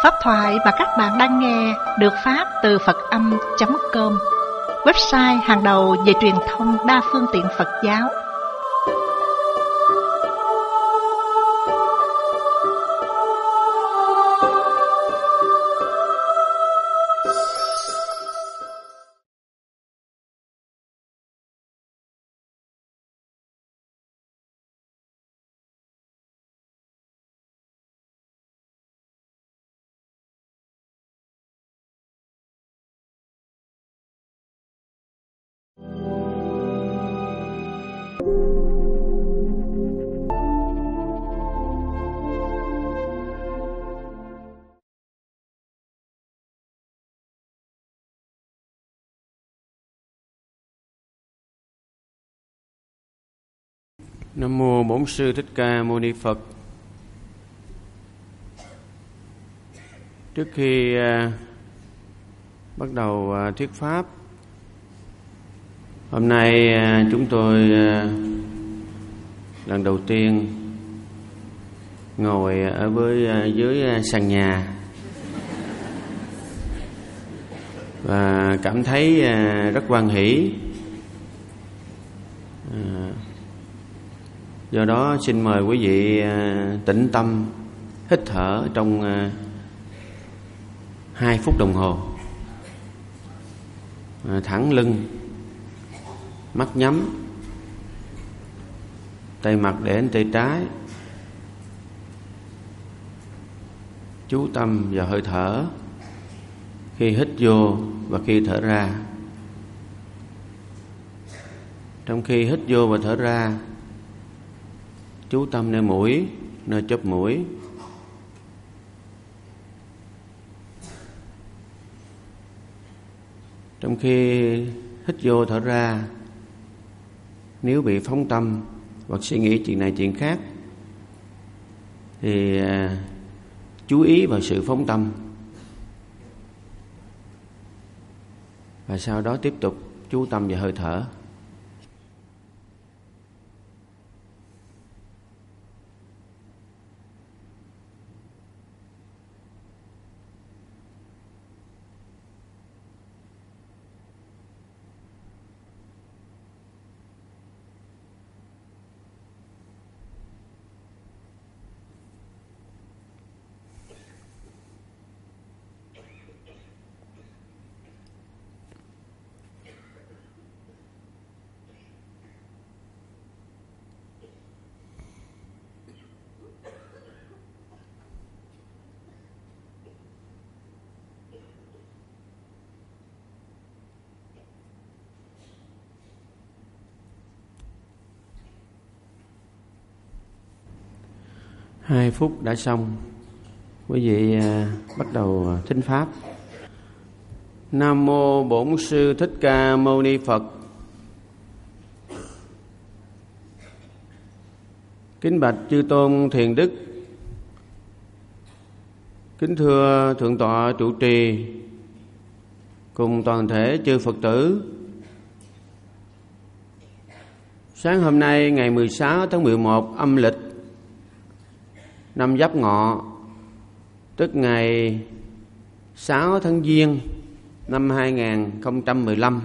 Pháp thoại mà các bạn đang nghe được phát từ Phật-âm.com, website hàng đầu về truyền thông đa phương tiện Phật giáo. Nam mô Bổn Sư Thích Ca Mâu Ni Phật. Trước khi bắt đầu thuyết pháp, hôm nay chúng tôi lần đầu tiên ngồi ở dưới sàn nhà và cảm thấy rất hoan hỷ. Do đó xin mời quý vị tĩnh tâm hít thở trong 2 phút đồng hồ, thẳng lưng, mắt nhắm, tay mặt để lên tay trái, chú tâm vào hơi thở khi hít vô và khi thở ra. Trong khi hít vô và thở ra, chú tâm nơi mũi, nơi chóp mũi. Trong khi hít vô thở ra, nếu bị phóng tâm hoặc suy nghĩ chuyện này chuyện khác thì chú ý vào sự phóng tâm và sau đó tiếp tục chú tâm vào hơi thở. Hai phút đã xong, quý vị bắt đầu thính pháp. Nam mô Bổn Sư Thích Ca Mâu Ni Phật. Kính bạch chư tôn thiền đức, kính thưa thượng tọa trụ trì cùng toàn thể chư Phật tử. Sáng hôm nay ngày 16 tháng 11 âm lịch năm Giáp Ngọ, tức ngày 6 tháng Giêng năm 2015,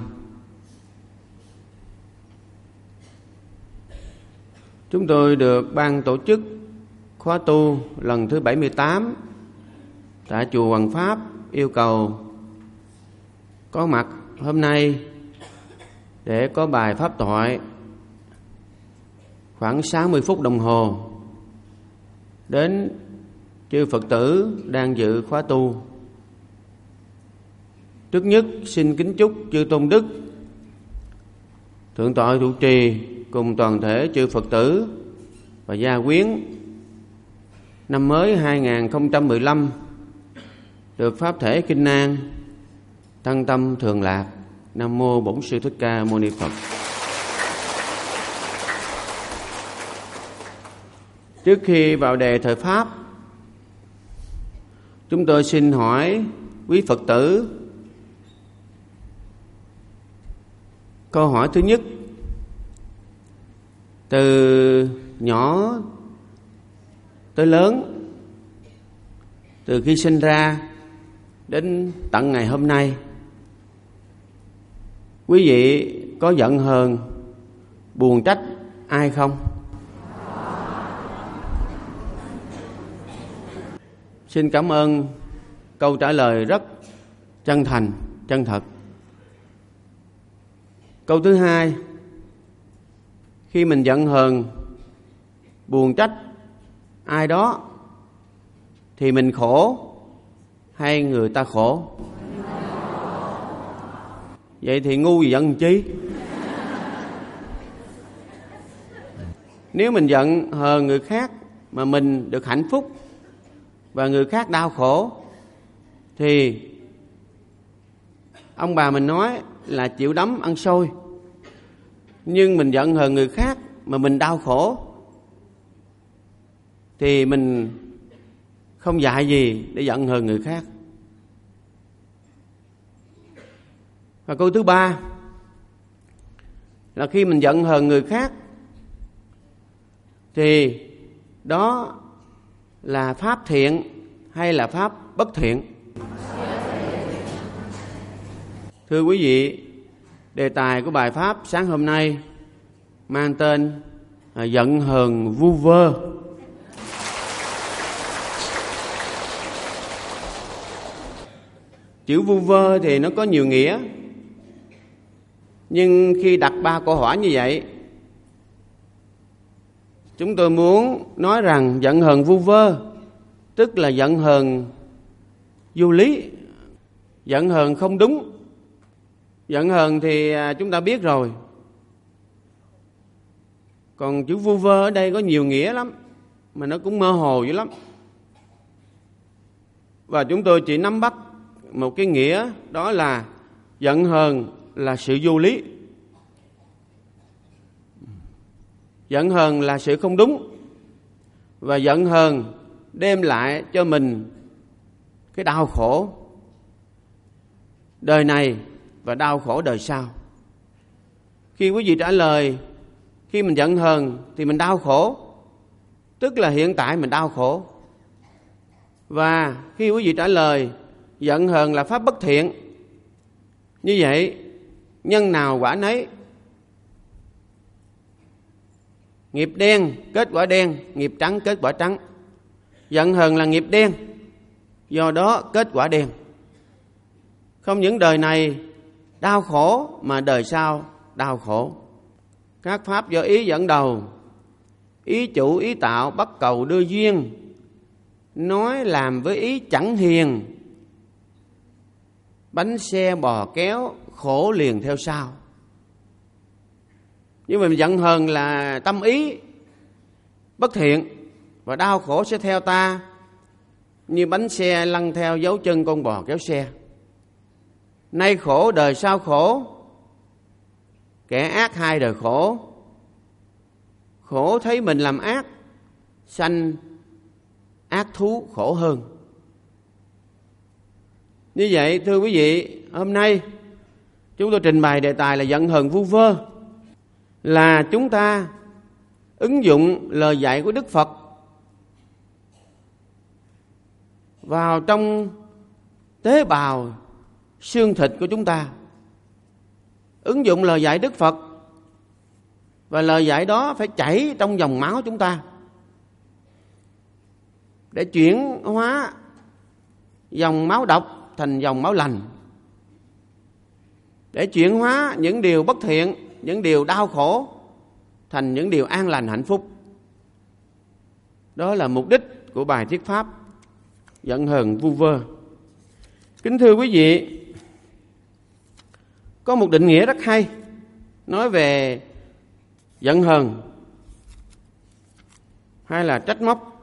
chúng tôi được ban tổ chức khóa tu lần thứ 78 tại chùa Hoàng Pháp yêu cầu có mặt hôm nay để có bài pháp thoại khoảng 60 phút đồng hồ đến chư Phật tử đang dự khóa tu. Trước nhất xin kính chúc chư tôn đức, thượng tọa trụ trì cùng toàn thể chư Phật tử và gia quyến năm mới 2015 được pháp thể kinh an, tăng tâm thường lạc. Nam mô Bổn Sư Thích Ca Mâu Ni Phật. Trước khi vào đề thời pháp, chúng tôi xin hỏi quý Phật tử câu hỏi thứ nhất. Từ nhỏ tới lớn, từ khi sinh ra đến tận ngày hôm nay, quý vị có giận hờn, buồn trách ai không? Xin cảm ơn câu trả lời rất chân thành, chân thật. Câu thứ hai, khi mình giận hờn, buồn trách ai đó thì mình khổ hay người ta khổ? Vậy thì ngu gì giận chi? Nếu mình giận hờn người khác mà mình được hạnh phúc và người khác đau khổ thì ông bà mình nói là chịu đấm ăn xôi. Nhưng mình giận hờn người khác mà mình đau khổ thì mình không dạy gì để giận hờn người khác. Và câu thứ ba là khi mình giận hờn người khác thì đó là pháp thiện hay là pháp bất thiện? Thưa quý vị, đề tài của bài pháp sáng hôm nay mang tên giận hờn vu vơ. Chữ vu vơ thì nó có nhiều nghĩa, nhưng khi đặt 3 câu hỏi như vậy, chúng tôi muốn nói rằng giận hờn vu vơ tức là giận hờn vô lý, giận hờn không đúng. Giận hờn thì chúng ta biết rồi. Còn chữ vu vơ ở đây có nhiều nghĩa lắm, mà nó cũng mơ hồ dữ lắm. Và chúng tôi chỉ nắm bắt một cái nghĩa, đó là giận hờn là sự vô lý. Giận hờn là sự không đúng. Và giận hờn đem lại cho mình cái đau khổ đời này và đau khổ đời sau. Khi quý vị trả lời khi mình giận hờn thì mình đau khổ, tức là hiện tại mình đau khổ. Và khi quý vị trả lời giận hờn là pháp bất thiện, như vậy nhân nào quả nấy. Nghiệp đen kết quả đen, nghiệp trắng kết quả trắng. Giận hờn là nghiệp đen, do đó kết quả đen. Không những đời này đau khổ mà đời sau đau khổ. Các pháp do ý dẫn đầu, ý chủ ý tạo bắt cầu đưa duyên, nói làm với ý chẳng hiền, bánh xe bò kéo khổ liền theo sau. Nhưng mà giận hờn là tâm ý bất thiện và đau khổ sẽ theo ta như bánh xe lăn theo dấu chân con bò kéo xe. Nay khổ đời sau khổ, kẻ ác 2 đời khổ. Khổ thấy mình làm ác, sanh ác thú khổ hơn. Như vậy thưa quý vị, hôm nay chúng tôi trình bày đề tài là giận hờn vu vơ, là chúng ta ứng dụng lời dạy của Đức Phật vào trong tế bào xương thịt của chúng ta. Ứng dụng lời dạy Đức Phật, và lời dạy đó phải chảy trong dòng máu chúng ta để chuyển hóa dòng máu độc thành dòng máu lành, để chuyển hóa những điều bất thiện, những điều đau khổ thành những điều an lành hạnh phúc. Đó là mục đích của bài thuyết pháp giận hờn vu vơ. Kính thưa quý vị, có một định nghĩa rất hay nói về giận hờn hay là trách móc.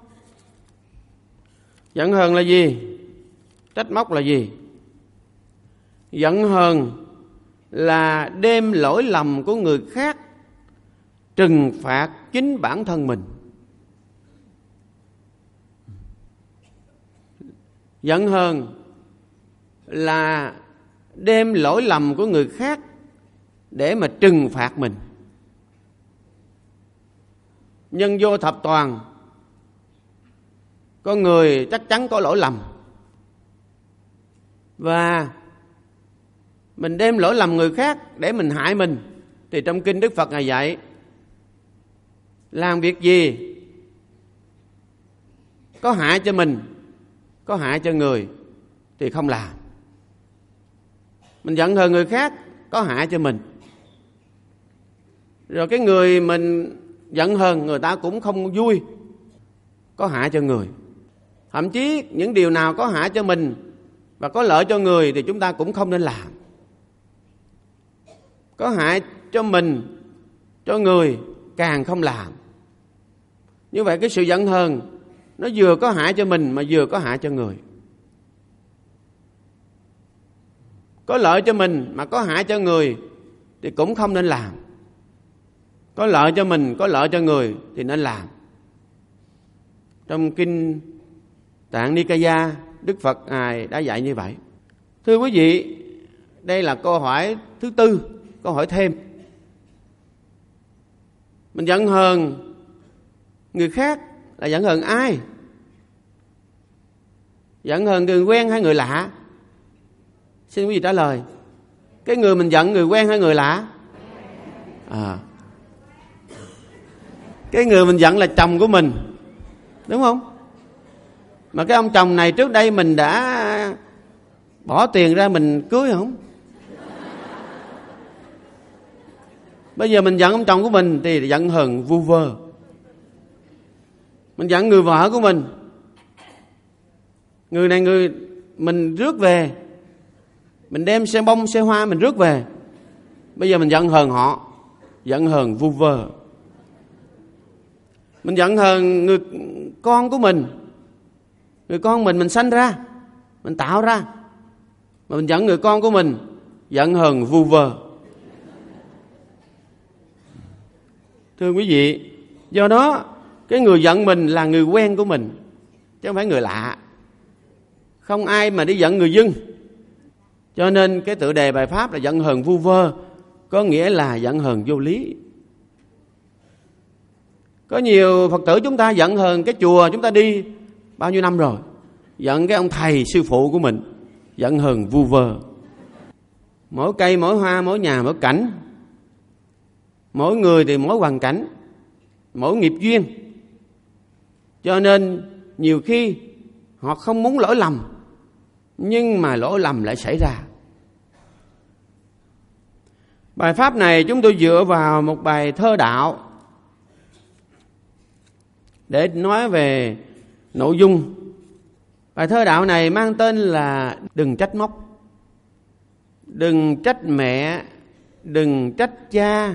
Giận hờn là gì? Trách móc là gì? Giận hờn là đem lỗi lầm của người khác trừng phạt chính bản thân mình. Giận hờn là đem lỗi lầm của người khác để mà trừng phạt mình. Nhân vô thập toàn, con người chắc chắn có lỗi lầm, và mình đem lỗi lầm người khác để mình hại mình, thì trong kinh Đức Phật Ngài dạy làm việc gì có hại cho mình, có hại cho người thì không làm. Mình giận hờn người khác có hại cho mình, rồi cái người mình giận hờn người ta cũng không vui, có hại cho người. Thậm chí những điều nào có hại cho mình và có lợi cho người thì chúng ta cũng không nên làm. Có hại cho mình, cho người càng không làm. Như vậy cái sự giận hờn nó vừa có hại cho mình mà vừa có hại cho người. Có lợi cho mình mà có hại cho người thì cũng không nên làm. Có lợi cho mình, có lợi cho người thì nên làm. Trong kinh Tạng Nikaya, Đức Phật Ngài đã dạy như vậy. Thưa quý vị, đây là câu hỏi thứ tư, câu hỏi thêm. Mình giận hờn người khác là giận hờn ai? Giận hờn người quen hay người lạ? Xin quý vị trả lời. Cái người mình giận người quen hay người lạ? Cái người mình giận là chồng của mình, đúng không? Mà cái ông chồng này trước đây mình đã bỏ tiền ra mình cưới không? Bây giờ mình giận ông chồng của mình thì giận hờn vu vơ. Mình giận người vợ của mình, người này người mình rước về, mình đem xe bông xe hoa mình rước về, bây giờ mình giận hờn họ, giận hờn vu vơ. Mình giận hờn người con của mình, người con mình sanh ra, mình tạo ra, mà mình giận người con của mình, giận hờn vu vơ. Thưa quý vị, do đó cái người giận mình là người quen của mình, chứ không phải người lạ. Không ai mà đi giận người dưng. Cho nên cái tựa đề bài pháp là giận hờn vu vơ, có nghĩa là giận hờn vô lý. Có nhiều Phật tử chúng ta giận hờn cái chùa chúng ta đi bao nhiêu năm rồi, giận cái ông thầy sư phụ của mình, giận hờn vu vơ. Mỗi cây, mỗi hoa, mỗi nhà, mỗi cảnh, mỗi người thì mỗi hoàn cảnh, mỗi nghiệp duyên. Cho nên nhiều khi họ không muốn lỗi lầm, nhưng mà lỗi lầm lại xảy ra. Bài pháp này chúng tôi dựa vào một bài thơ đạo để nói về nội dung. Bài thơ đạo này mang tên là Đừng trách móc. Đừng trách mẹ, đừng trách cha,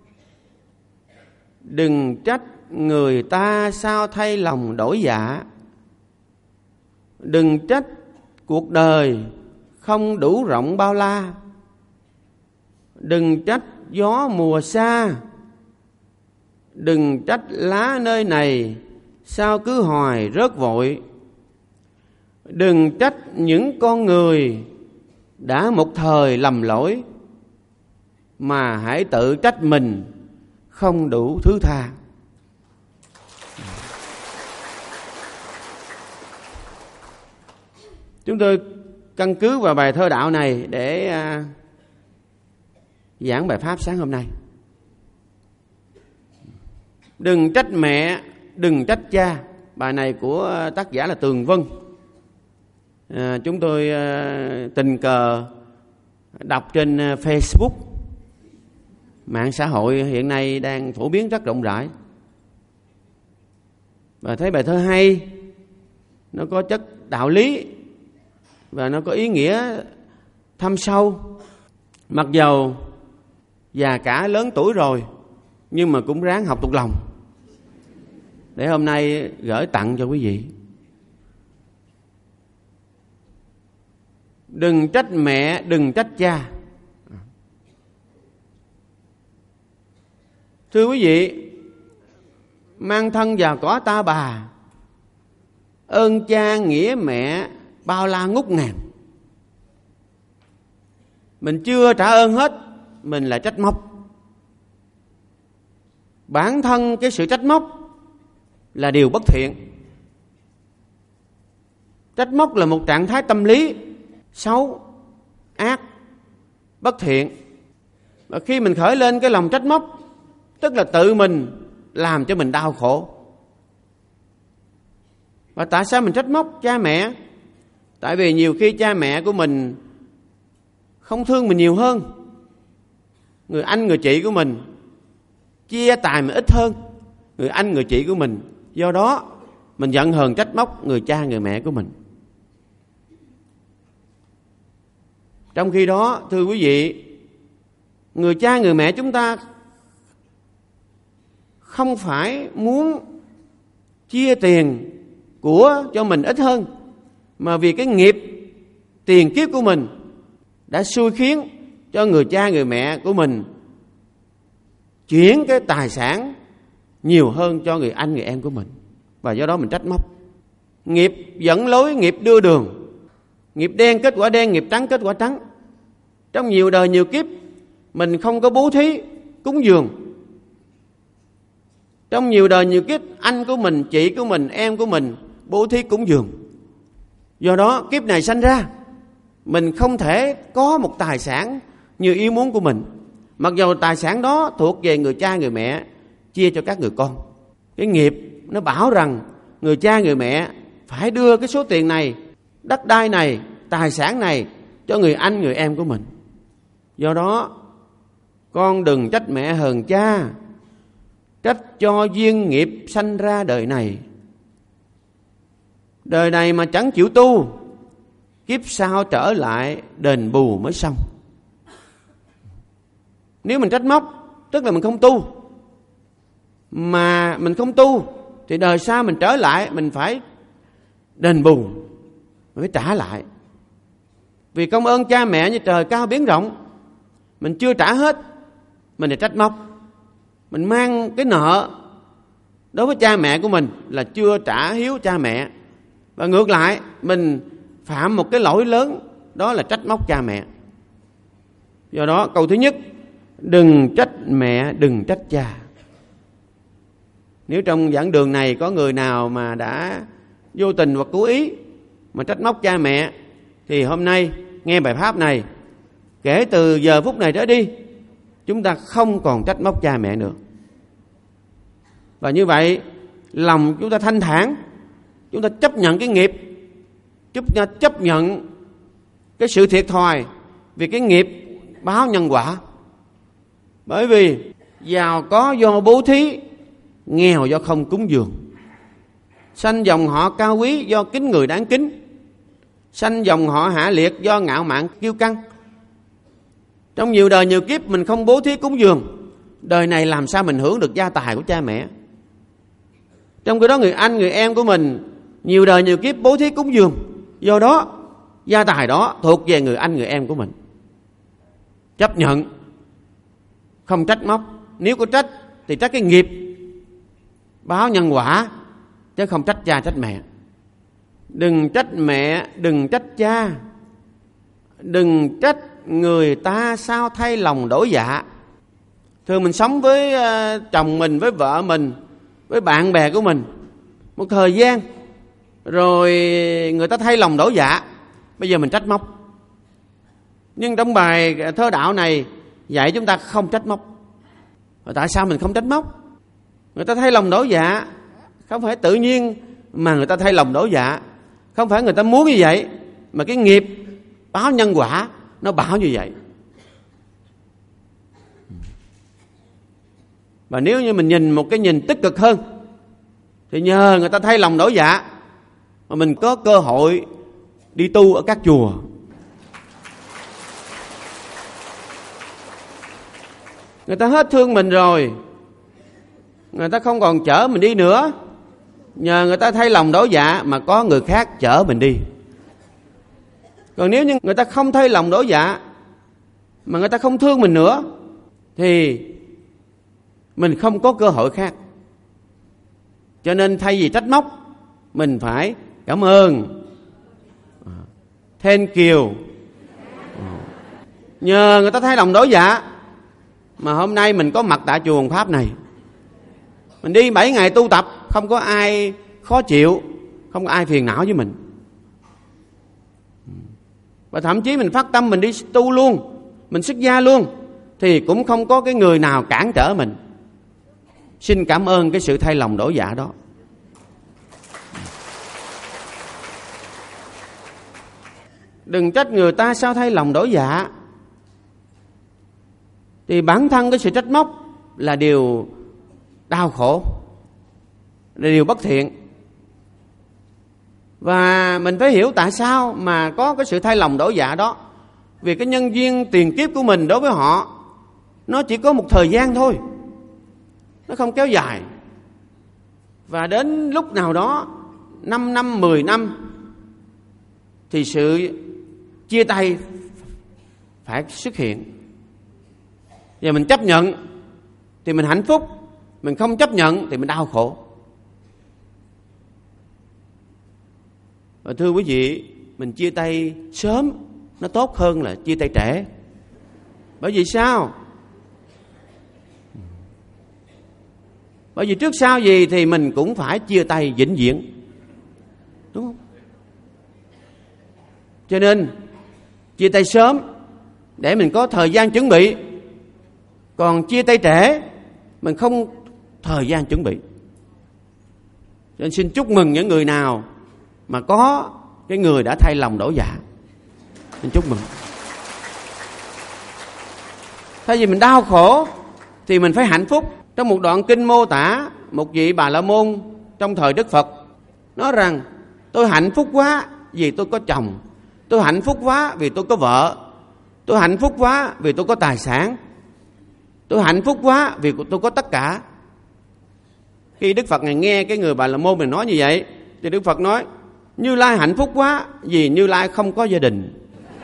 đừng trách người ta sao thay lòng đổi dạ. Đừng trách cuộc đời không đủ rộng bao la. Đừng trách gió mùa xa, đừng trách lá nơi này sao cứ hoài rớt vội. Đừng trách những con người đã một thời lầm lỗi, mà hãy tự trách mình không đủ thứ tha. Chúng tôi căn cứ vào bài thơ đạo này để giảng bài pháp sáng hôm nay. Đừng trách mẹ, đừng trách cha. Bài này của tác giả là Tường Vân. Chúng tôi tình cờ đọc trên Facebook, mạng xã hội hiện nay đang phổ biến rất rộng rãi, và thấy bài thơ hay, nó có chất đạo lý và nó có ý nghĩa thâm sâu. Mặc dầu già cả lớn tuổi rồi, nhưng mà cũng ráng học thuộc lòng để hôm nay gửi tặng cho quý vị. Đừng trách mẹ, đừng trách cha. Thưa quý vị, mang thân vào cõi ta bà, ơn cha nghĩa mẹ bao la ngút ngàn. Mình chưa trả ơn hết, mình lại trách móc. Bản thân cái sự trách móc là điều bất thiện. Trách móc là một trạng thái tâm lý xấu, ác, bất thiện. Và khi mình khởi lên cái lòng trách móc, tức là tự mình làm cho mình đau khổ. Và tại sao mình trách móc cha mẹ? Tại vì nhiều khi cha mẹ của mình không thương mình nhiều hơn, người anh người chị của mình chia tài mình ít hơn người anh người chị của mình. Do đó mình giận hờn trách móc người cha người mẹ của mình. Trong khi đó, thưa quý vị, người cha người mẹ chúng ta không phải muốn chia tiền của cho mình ít hơn, mà vì cái nghiệp tiền kiếp của mình đã xui khiến cho người cha người mẹ của mình chuyển cái tài sản nhiều hơn cho người anh người em của mình. Và do đó mình trách móc. Nghiệp dẫn lối, nghiệp đưa đường. Nghiệp đen kết quả đen, nghiệp trắng kết quả trắng. Trong nhiều đời nhiều kiếp mình không có bố thí cúng dường. Trong nhiều đời nhiều kiếp anh của mình, chị của mình, em của mình bố thí cúng dường. Do đó kiếp này sanh ra mình không thể có một tài sản như ý muốn của mình, mặc dầu tài sản đó thuộc về người cha người mẹ chia cho các người con. Cái nghiệp nó bảo rằng người cha người mẹ phải đưa cái số tiền này, đất đai này, tài sản này cho người anh người em của mình. Do đó con đừng trách mẹ hờn cha, trách cho duyên nghiệp sanh ra đời này. Đời này mà chẳng chịu tu, kiếp sau trở lại đền bù mới xong. Nếu mình trách móc tức là mình không tu. Mà mình không tu thì đời sau mình trở lại mình phải đền bù, mình phải trả lại. Vì công ơn cha mẹ như trời cao biển rộng, mình chưa trả hết, mình lại trách móc. Mình mang cái nợ đối với cha mẹ của mình là chưa trả hiếu cha mẹ. Và ngược lại mình phạm một cái lỗi lớn, đó là trách móc cha mẹ. Do đó câu thứ nhất, đừng trách mẹ, đừng trách cha. Nếu trong giảng đường này có người nào mà đã vô tình hoặc cố ý mà trách móc cha mẹ, thì hôm nay nghe bài pháp này, kể từ giờ phút này trở đi, chúng ta không còn trách móc cha mẹ nữa. Và như vậy lòng chúng ta thanh thản, chúng ta chấp nhận cái nghiệp, chấp nhận cái sự thiệt thòi vì cái nghiệp báo nhân quả. Bởi vì giàu có do bố thí, nghèo do không cúng dường. Sanh dòng họ cao quý do kính người đáng kính, sanh dòng họ hạ liệt do ngạo mạn kiêu căng. Trong nhiều đời nhiều kiếp mình không bố thí cúng dường, đời này làm sao mình hưởng được gia tài của cha mẹ. Trong cái đó người anh người em của mình nhiều đời nhiều kiếp bố thí cúng dường, do đó gia tài đó thuộc về người anh người em của mình. Chấp nhận, không trách móc. Nếu có trách thì trách cái nghiệp báo nhân quả, chứ không trách cha trách mẹ. Đừng trách mẹ, đừng trách cha, đừng trách người ta sao thay lòng đổi dạ. Thường mình sống với chồng mình, với vợ mình, với bạn bè của mình một thời gian, rồi người ta thay lòng đổi dạ, bây giờ mình trách móc. Nhưng trong bài thơ đạo này dạy chúng ta không trách móc. Và tại sao mình không trách móc? Người ta thay lòng đổi dạ không phải tự nhiên mà người ta thay lòng đổi dạ, không phải người ta muốn như vậy, mà cái nghiệp báo nhân quả nó bảo như vậy. Và nếu như mình nhìn một cái nhìn tích cực hơn, thì nhờ người ta thay lòng đổi dạ mà mình có cơ hội đi tu ở các chùa. Người ta hết thương mình rồi, người ta không còn chở mình đi nữa, nhờ người ta thay lòng đổi dạ mà có người khác chở mình đi. Còn nếu như người ta không thay lòng đổi dạ mà người ta không thương mình nữa, thì mình không có cơ hội khác. Cho nên thay vì trách móc, mình phải cảm ơn, thank you. Nhờ người ta thay lòng đổi dạ mà hôm nay mình có mặt tại chùa Hồng Pháp này. Mình đi 7 ngày tu tập, không có ai khó chịu, không có ai phiền não với mình. và thậm chí mình phát tâm mình đi tu luôn, mình xuất gia luôn, thì cũng không có cái người nào cản trở mình. Xin cảm ơn cái sự thay lòng đổi dạ đó. Đừng trách người ta sao thay lòng đổi dạ. Thì bản thân cái sự trách móc là điều đau khổ, là điều bất thiện. Và mình phải hiểu tại sao mà có cái sự thay lòng đổi dạ đó. Vì cái nhân duyên tiền kiếp của mình đối với họ, nó chỉ có một thời gian thôi, nó không kéo dài. Và đến lúc nào đó 5 năm, 10 năm thì sự chia tay phải xuất hiện. Và mình chấp nhận thì mình hạnh phúc, mình không chấp nhận thì mình đau khổ. Và thưa quý vị, mình chia tay sớm nó tốt hơn là chia tay trễ. Bởi vì sao? Bởi vì trước sau gì thì mình cũng phải chia tay vĩnh viễn, đúng không? Cho nên chia tay sớm để mình có thời gian chuẩn bị. Còn chia tay trễ mình không thời gian chuẩn bị. Cho nên xin chúc mừng những người nào mà có cái người đã thay lòng đổi dạ. Xin chúc mừng. Thay vì mình đau khổ thì mình phải hạnh phúc. Trong một đoạn kinh mô tả một vị Bà La Môn trong thời Đức Phật nói rằng: tôi hạnh phúc quá vì tôi có chồng, tôi hạnh phúc quá vì tôi có vợ, tôi hạnh phúc quá vì tôi có tài sản, tôi hạnh phúc quá vì tôi có tất cả. Khi Đức Phật Ngài nghe cái người Bà La Môn mình nói như vậy thì Đức Phật nói: Như Lai hạnh phúc quá vì Như Lai không có gia đình.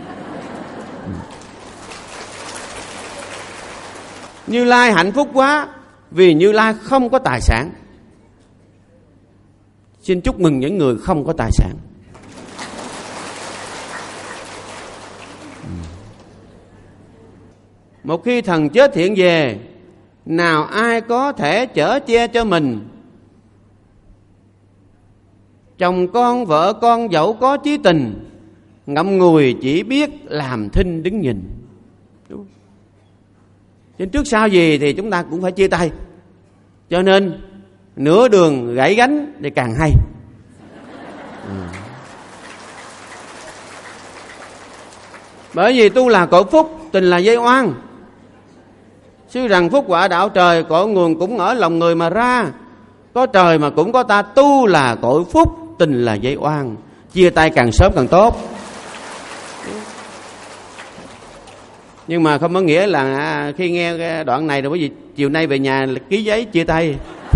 Như Lai hạnh phúc quá vì Như Lai không có tài sản. Xin chúc mừng những người không có tài sản. Một khi thần chết hiện về, nào ai có thể chở che cho mình? Chồng con, vợ con dẫu có chí tình, ngậm ngùi chỉ biết làm thinh đứng nhìn. Đúng. Nên trước sau gì thì chúng ta cũng phải chia tay. Cho nên nửa đường gãy gánh thì càng hay. Bởi vì tu là cội phúc, tình là dây oan. Sư rằng phúc quả đạo trời, cội nguồn cũng ở lòng người mà ra. Có trời mà cũng có ta, tu là cội phúc, tình là dây oan. Chia tay càng sớm càng tốt. Nhưng mà không có nghĩa là khi nghe cái đoạn này rồi quý vị chiều nay về nhà ký giấy chia tay.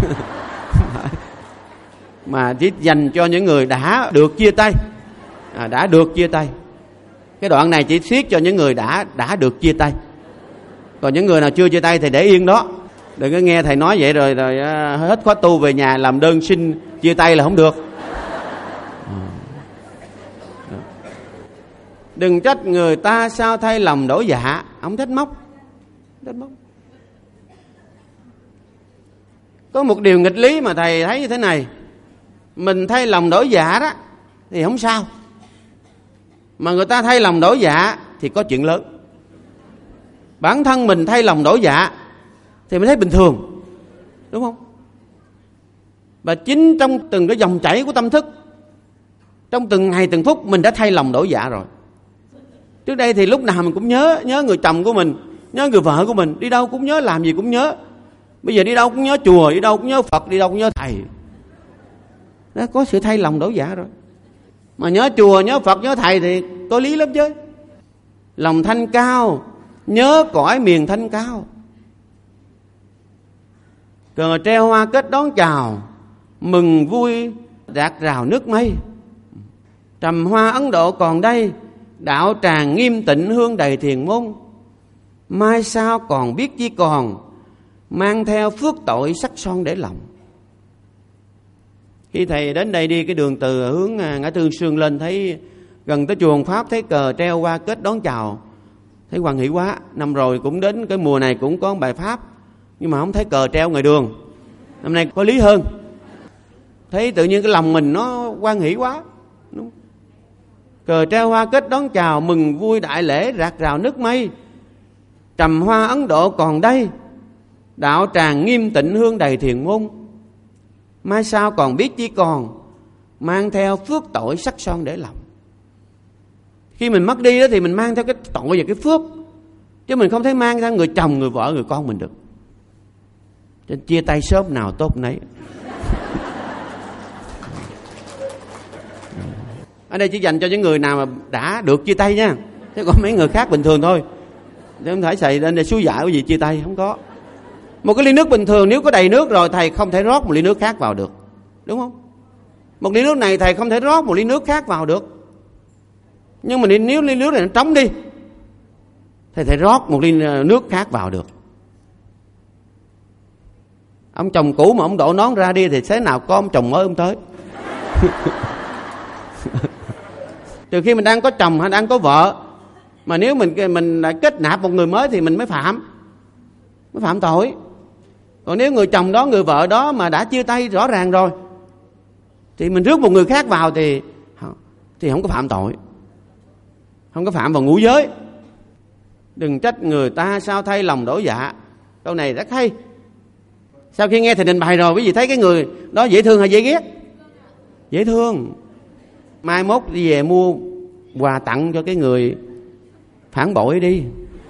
Mà chỉ dành cho những người đã được chia tay, đã được chia tay. Cái đoạn này chỉ thiết cho những người đã được chia tay. Còn những người nào chưa chia tay thì để yên đó. Đừng có nghe thầy nói vậy rồi hết khóa tu về nhà làm đơn xin chia tay là không được. Đừng trách người ta sao thay lòng đổi dạ. Ông trách móc. Có một điều nghịch lý mà thầy thấy như thế này: mình thay lòng đổi dạ đó thì không sao, mà người ta thay lòng đổi dạ thì có chuyện lớn. Bản thân mình thay lòng đổi dạ thì mình thấy bình thường, đúng không? Và chính trong từng cái dòng chảy của tâm thức, trong từng ngày từng phút mình đã thay lòng đổi dạ rồi. Trước đây thì lúc nào mình cũng nhớ người chồng của mình, nhớ người vợ của mình, đi đâu cũng nhớ, làm gì cũng nhớ. Bây giờ đi đâu cũng nhớ chùa, đi đâu cũng nhớ Phật, đi đâu cũng nhớ thầy. Đó, có sự thay lòng đổi dạ rồi. Mà nhớ chùa, nhớ Phật, nhớ thầy thì có lý lắm chứ. Lòng thanh cao, nhớ cõi miền thanh cao. Cờ treo hoa kết đón chào, mừng vui rạc rào nước mây. Trầm hoa Ấn Độ còn đây, đạo tràng nghiêm tịnh hương đầy thiền môn. Mai sau còn biết chi còn, mang theo phước tội sắc son để lòng. Khi thầy đến đây đi cái đường từ hướng ngã tư Sương lên, thấy gần tới chùa Hồng Pháp, thấy cờ treo hoa kết đón chào, thấy hoan hỷ quá. Năm rồi cũng đến cái mùa này cũng có bài pháp, nhưng mà không thấy cờ treo ngoài đường. Năm nay có lý hơn, thấy tự nhiên cái lòng mình nó hoan hỷ quá. Đúng. Cờ treo hoa kết đón chào, mừng vui đại lễ rạc rào nước mây. Trầm hoa Ấn Độ còn đây, đạo tràng nghiêm tịnh hương đầy thiền môn. Mai sau còn biết chỉ còn, mang theo phước tội sắc son để lòng. Khi mình mất đi đó thì mình mang theo cái tội và cái phước, chứ mình không thể mang theo người chồng, người vợ, người con mình được. Cho nên chia tay sớm nào tốt nấy. Ở đây chỉ dành cho những người nào mà đã được chia tay nha, chứ còn mấy người khác bình thường thôi. Chứ không thể xài lên để suối dại cái gì chia tay, không có. Một cái ly nước bình thường nếu có đầy nước rồi, thầy không thể rót một ly nước khác vào được, đúng không? Một ly nước này thầy không thể rót một ly nước khác vào được. Nhưng mà nếu ly nước này nó trống đi, thầy thể rót một ly nước khác vào được. Ông chồng cũ mà ông đổ nón ra đi thì thế nào có ông chồng mới ông tới. Trừ khi mình đang có chồng hay đang có vợ, mà nếu mình lại kết nạp một người mới thì mình mới phạm tội. Còn nếu người chồng đó, người vợ đó mà đã chia tay rõ ràng rồi, thì mình rước một người khác vào thì không có phạm tội, không có phạm vào ngũ giới. Đừng trách người ta sao thay lòng đổi dạ. Câu này rất hay. Sau khi nghe thầy trình bày rồi, quý vị thấy cái người đó dễ thương hay dễ ghét? Dễ thương. Mai mốt đi về mua quà tặng cho cái người phản bội đi.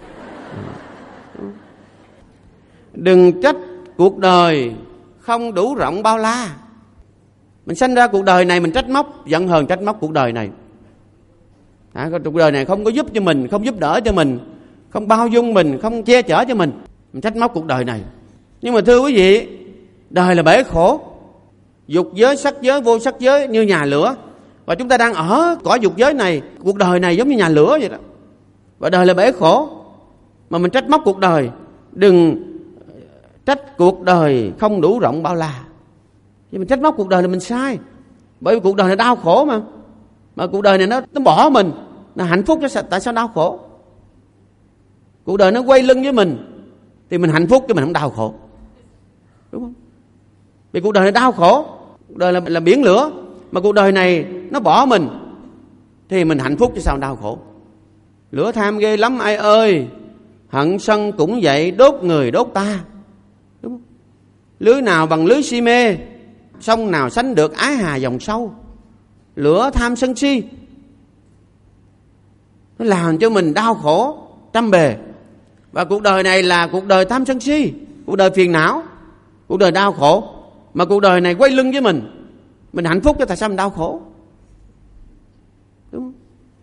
Đừng trách cuộc đời không đủ rộng bao la. Mình sanh ra cuộc đời này mình trách móc, giận hờn trách móc cuộc đời này. Cuộc đời này không có giúp cho mình, không giúp đỡ cho mình, không bao dung mình, không che chở cho mình trách móc cuộc đời này. Nhưng mà thưa quý vị, đời là bể khổ. Dục giới, sắc giới, vô sắc giới như nhà lửa. Và chúng ta đang ở cõi dục giới này, cuộc đời này giống như nhà lửa vậy đó. Và đời là bể khổ, mà mình trách móc cuộc đời. Đừng trách cuộc đời không đủ rộng bao la. Vì mình trách móc cuộc đời là mình sai. Bởi vì cuộc đời này đau khổ mà. Mà cuộc đời này nó bỏ mình, nó hạnh phúc, tại sao đau khổ? Cuộc đời nó quay lưng với mình thì mình hạnh phúc chứ mình không đau khổ, đúng không? Vì cuộc đời này đau khổ, cuộc đời là biển lửa, mà cuộc đời này nó bỏ mình thì mình hạnh phúc chứ sao đau khổ. Lửa tham ghê lắm ai ơi, hận sân cũng vậy, đốt người đốt ta, đúng không? Lưới nào bằng lưới si mê, sông nào sánh được ái hà dòng sâu. Lửa tham sân si nó làm cho mình đau khổ trăm bề. Và cuộc đời này là cuộc đời tham sân si, cuộc đời phiền não, cuộc đời đau khổ. Mà cuộc đời này quay lưng với mình hạnh phúc chứ tại sao mình đau khổ, đúng không?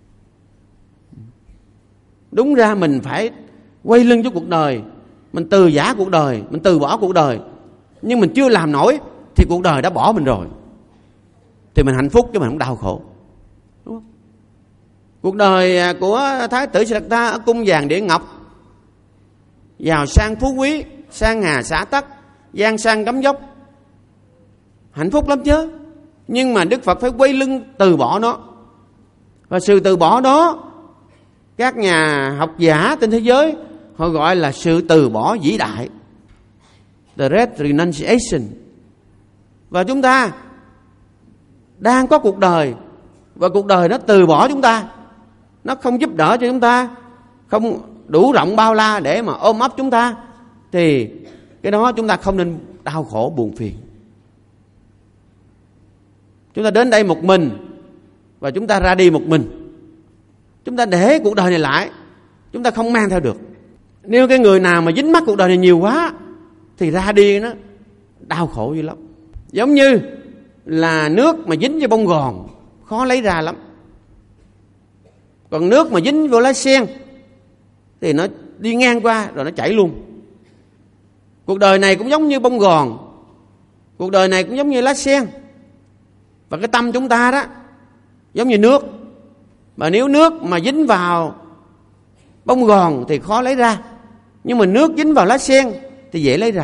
Đúng ra mình phải quay lưng với cuộc đời, mình từ giã cuộc đời, mình từ bỏ cuộc đời. Nhưng mình chưa làm nổi thì cuộc đời đã bỏ mình rồi, thì mình hạnh phúc chứ mình không đau khổ, đúng không? Cuộc đời của Thái tử Siddhartha ở cung vàng địa ngọc, giàu sang phú quý, sang hà xã tắc, gian sang cấm dốc, hạnh phúc lắm chứ. Nhưng mà Đức Phật phải quay lưng từ bỏ nó. Và sự từ bỏ đó, các nhà học giả trên thế giới họ gọi là sự từ bỏ vĩ đại, the Great Renunciation. Và chúng ta đang có cuộc đời, và cuộc đời nó từ bỏ chúng ta, nó không giúp đỡ cho chúng ta, không đủ rộng bao la để mà ôm ấp chúng ta, thì cái đó chúng ta không nên đau khổ buồn phiền. Chúng ta đến đây một mình và chúng ta ra đi một mình. Chúng ta để cuộc đời này lại, chúng ta không mang theo được. Nếu cái người nào mà dính mắc cuộc đời này nhiều quá thì ra đi nó đau khổ dữ lắm. Giống như là nước mà dính với bông gòn khó lấy ra lắm. Còn nước mà dính vô lá sen thì nó đi ngang qua rồi nó chảy luôn. Cuộc đời này cũng giống như bông gòn, cuộc đời này cũng giống như lá sen. Và cái tâm chúng ta đó giống như nước. Mà nếu nước mà dính vào bông gòn thì khó lấy ra, nhưng mà nước dính vào lá sen thì dễ lấy ra.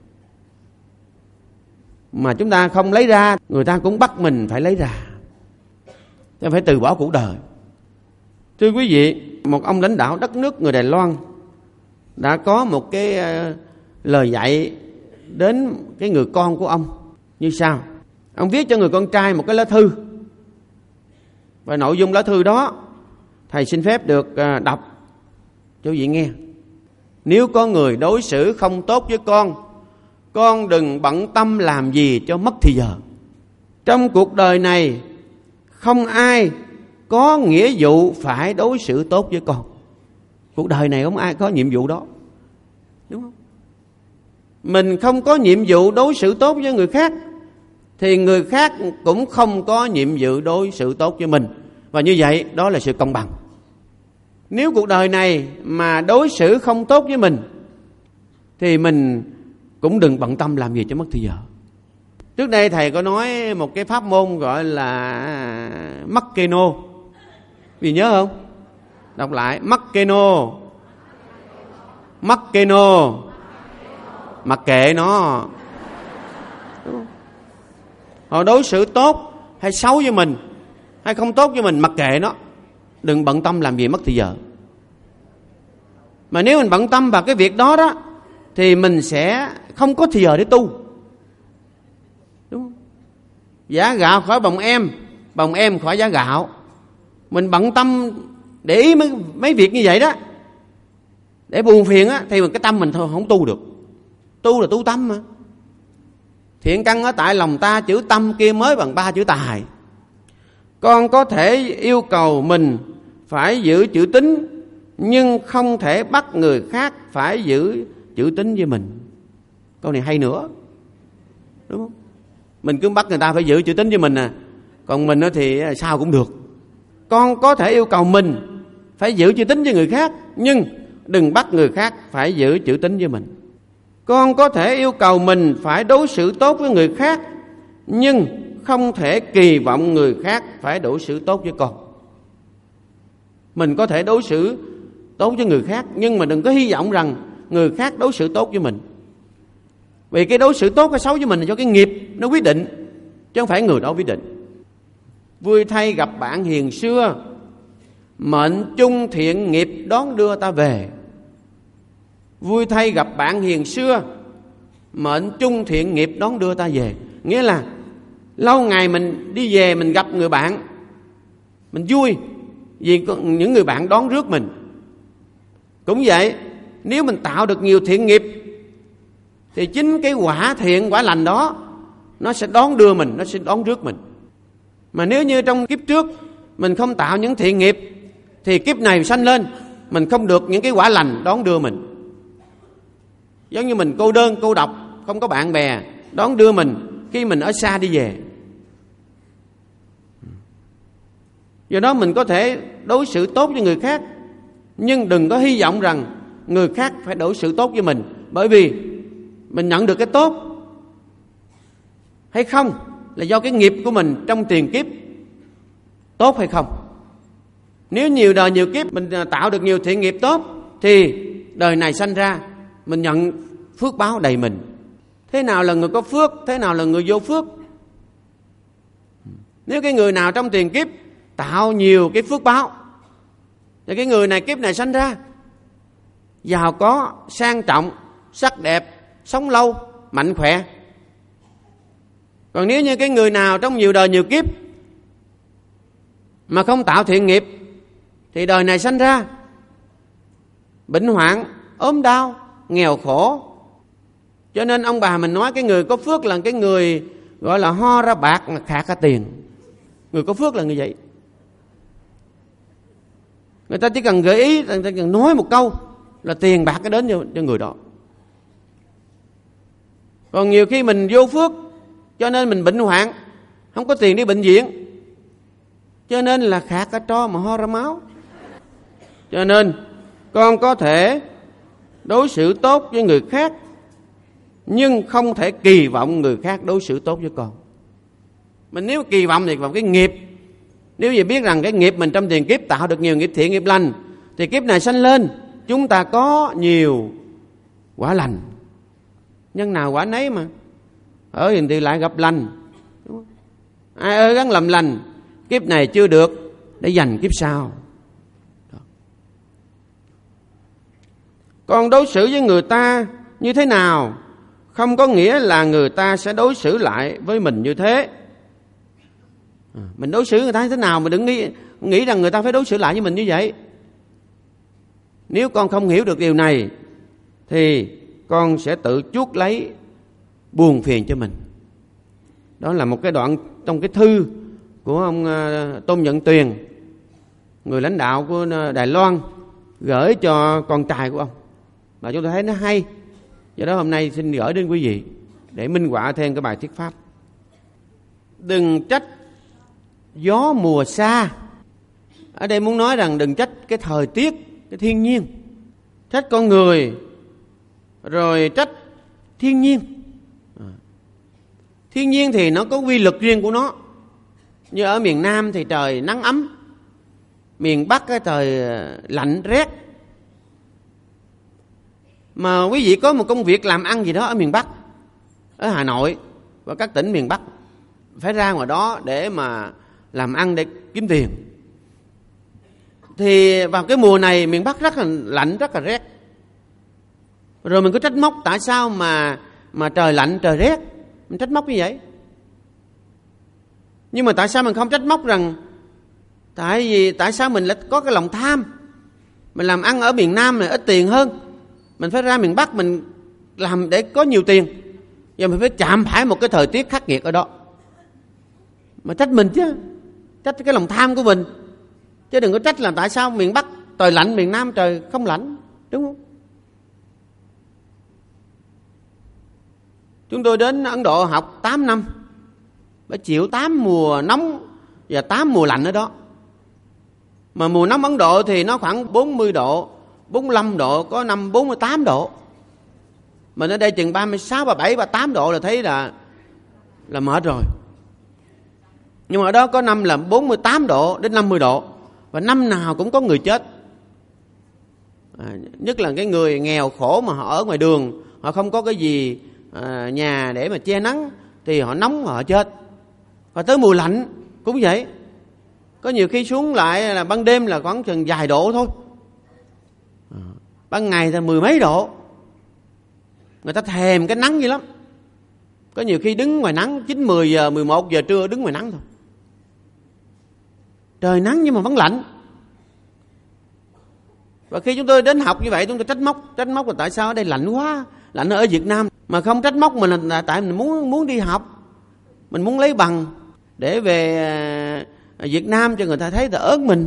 Mà chúng ta không lấy ra, người ta cũng bắt mình phải lấy ra. Chúng ta phải từ bỏ cuộc đời. Thưa quý vị, một ông lãnh đạo đất nước người Đài Loan đã có một cái lời dạy đến cái người con của ông như sau. Ông viết cho người con trai một cái lá thư, Và nội dung lá thư đó thầy xin phép được đọc cho quý vị nghe. Nếu có người đối xử không tốt với con đừng bận tâm làm gì cho mất thì giờ. Trong cuộc đời này không ai có nghĩa vụ phải đối xử tốt với con. Cuộc đời này không ai có nhiệm vụ đó, đúng không? Mình không có nhiệm vụ đối xử tốt với người khác thì người khác cũng không có nhiệm vụ đối xử tốt với mình. Và như vậy đó là sự công bằng. Nếu cuộc đời này mà đối xử không tốt với mình thì mình cũng đừng bận tâm làm gì cho mất thì giờ. Trước đây thầy có nói một cái pháp môn gọi là Makeno. Vì nhớ không? Đọc lại. Makeno. Makeno. Mặc kệ nó. Đúng không? Họ đối xử tốt hay xấu với mình hay không tốt với mình, mặc kệ nó. Đừng bận tâm làm gì mất thì giờ. Mà nếu mình bận tâm vào cái việc đó đó thì mình sẽ không có thì giờ để tu. Đúng không? Giá gạo khỏi bồng em khỏi giá gạo. Mình bận tâm để ý mấy việc như vậy đó, để buồn phiền á, thì cái tâm mình thôi không tu được. Tu là tu tâm mà. Thiện căn ở tại lòng ta, chữ tâm kia mới bằng 3 chữ tài. Con có thể yêu cầu mình phải giữ chữ tín, nhưng không thể bắt người khác phải giữ chữ tín với mình. Câu này hay nữa, đúng không? Mình cứ bắt người ta phải giữ chữ tín với mình à, còn mình thì sao cũng được. Con có thể yêu cầu mình phải giữ chữ tín với người khác, nhưng đừng bắt người khác phải giữ chữ tín với mình. Con có thể yêu cầu mình phải đối xử tốt với người khác, nhưng không thể kỳ vọng người khác phải đối xử tốt với con. Mình có thể đối xử tốt với người khác, nhưng mà đừng có hy vọng rằng người khác đối xử tốt với mình. Vì cái đối xử tốt hay xấu với mình là do cái nghiệp nó quyết định, chứ không phải người đó quyết định. Vui thay gặp bạn hiền xưa, mệnh chung thiện nghiệp đón đưa ta về. Vui thay gặp bạn hiền xưa, mệnh chung thiện nghiệp đón đưa ta về. Nghĩa là lâu ngày mình đi về mình gặp người bạn, mình vui vì những người bạn đón rước mình. Cũng vậy, nếu mình tạo được nhiều thiện nghiệp thì chính cái quả thiện quả lành đó nó sẽ đón đưa mình, nó sẽ đón rước mình. Mà nếu như trong kiếp trước mình không tạo những thiện nghiệp thì kiếp này sanh lên mình không được những cái quả lành đón đưa mình. Giống như mình cô đơn, cô độc, không có bạn bè đón đưa mình khi mình ở xa đi về. Do đó mình có thể đối xử tốt với người khác, nhưng đừng có hy vọng rằng người khác phải đối xử tốt với mình. Bởi vì mình nhận được cái tốt hay không là do cái nghiệp của mình trong tiền kiếp tốt hay không. Nếu nhiều đời nhiều kiếp mình tạo được nhiều thiện nghiệp tốt thì đời này sanh ra mình nhận phước báo đầy mình. Thế nào là người có phước, thế nào là người vô phước? Nếu cái người nào trong tiền kiếp tạo nhiều cái phước báo thì cái người này kiếp này sanh ra giàu có, sang trọng, sắc đẹp, sống lâu, mạnh khỏe. Còn nếu như cái người nào trong nhiều đời nhiều kiếp mà không tạo thiện nghiệp thì đời này sanh ra bệnh hoạn, ốm đau, nghèo khổ. Cho nên ông bà mình nói cái người có phước là cái người gọi là ho ra bạc mà khạc ra tiền. Người có phước là như vậy. Người ta chỉ cần gợi ý, người ta cần nói một câu là tiền bạc cái đến cho người đó. Còn nhiều khi mình vô phước cho nên mình bệnh hoạn, không có tiền đi bệnh viện, cho nên là khạc ra tro mà ho ra máu. Cho nên con có thể đối xử tốt với người khác, nhưng không thể kỳ vọng người khác đối xử tốt với con. Mình nếu kỳ vọng thì vào cái nghiệp. Nếu như biết rằng cái nghiệp mình trong tiền kiếp tạo được nhiều nghiệp thiện nghiệp lành thì kiếp này sanh lên chúng ta có nhiều quả lành. Nhân nào quả nấy mà. Ở hiện thì lại gặp lành. Ai ơi gắng làm lành, kiếp này chưa được để dành kiếp sau. Còn đối xử với người ta như thế nào không có nghĩa là người ta sẽ đối xử lại với mình như thế. Mình đối xử người ta thế nào mà đừng nghĩ rằng người ta phải đối xử lại với mình như vậy. Nếu con không hiểu được điều này thì con sẽ tự chuốc lấy buồn phiền cho mình. Đó là một cái đoạn trong cái thư của ông Tôn Nhận Tuyền, người lãnh đạo của Đài Loan, gửi cho con trai của ông, mà chúng tôi thấy nó hay. Do đó hôm nay xin gửi đến quý vị để minh họa thêm cái bài thuyết pháp. Đừng trách gió mùa xa. Ở đây muốn nói rằng đừng trách cái thời tiết, cái thiên nhiên. Trách con người rồi trách thiên nhiên. Thiên nhiên thì nó có quy luật riêng của nó. Như ở miền Nam thì trời nắng ấm, miền Bắc cái trời lạnh rét. Mà quý vị có một công việc làm ăn gì đó ở miền Bắc, ở Hà Nội và các tỉnh miền Bắc, phải ra ngoài đó để mà làm ăn để kiếm tiền. Thì vào cái mùa này miền Bắc rất là lạnh, rất là rét. Rồi mình cứ trách móc tại sao mà trời lạnh trời rét, mình trách móc như vậy. Nhưng mà tại sao mình không trách móc rằng tại sao mình lại có cái lòng tham, mình làm ăn ở miền Nam này ít tiền hơn, mình phải ra miền Bắc mình làm để có nhiều tiền, và mình phải chạm phải một cái thời tiết khắc nghiệt ở đó. Mà trách mình chứ, trách cái lòng tham của mình, chứ đừng có trách là tại sao miền Bắc trời lạnh, miền Nam trời không lạnh, đúng không? Chúng tôi đến Ấn Độ học 8 năm, phải chịu 8 mùa nóng và 8 mùa lạnh ở đó. Mà mùa nóng Ấn Độ thì nó khoảng 40 độ, 45 độ, có năm 48 độ. Mình ở đây chừng 36, 37, 38 độ là thấy là mệt rồi. Nhưng mà ở đó có năm là 48 độ đến 50 độ. Và năm nào cũng có người chết. Nhất là cái người nghèo khổ mà họ ở ngoài đường, họ không có cái gì nhà để mà che nắng, thì họ nóng họ chết. Và tới mùa lạnh cũng vậy. Có nhiều khi xuống lại là ban đêm là khoảng chừng vài độ thôi, ban ngày thì 10 mấy độ. Người ta thèm cái nắng dữ lắm. Có nhiều khi đứng ngoài nắng 9, 10 giờ, 11 giờ trưa đứng ngoài nắng thôi. Trời nắng nhưng mà vẫn lạnh. Và khi chúng tôi đến học như vậy, chúng tôi trách móc là tại sao ở đây lạnh quá, lạnh ở Việt Nam. Mà không trách móc mình là tại mình muốn đi học, mình muốn lấy bằng để về Việt Nam cho người ta thấy ta ớn mình,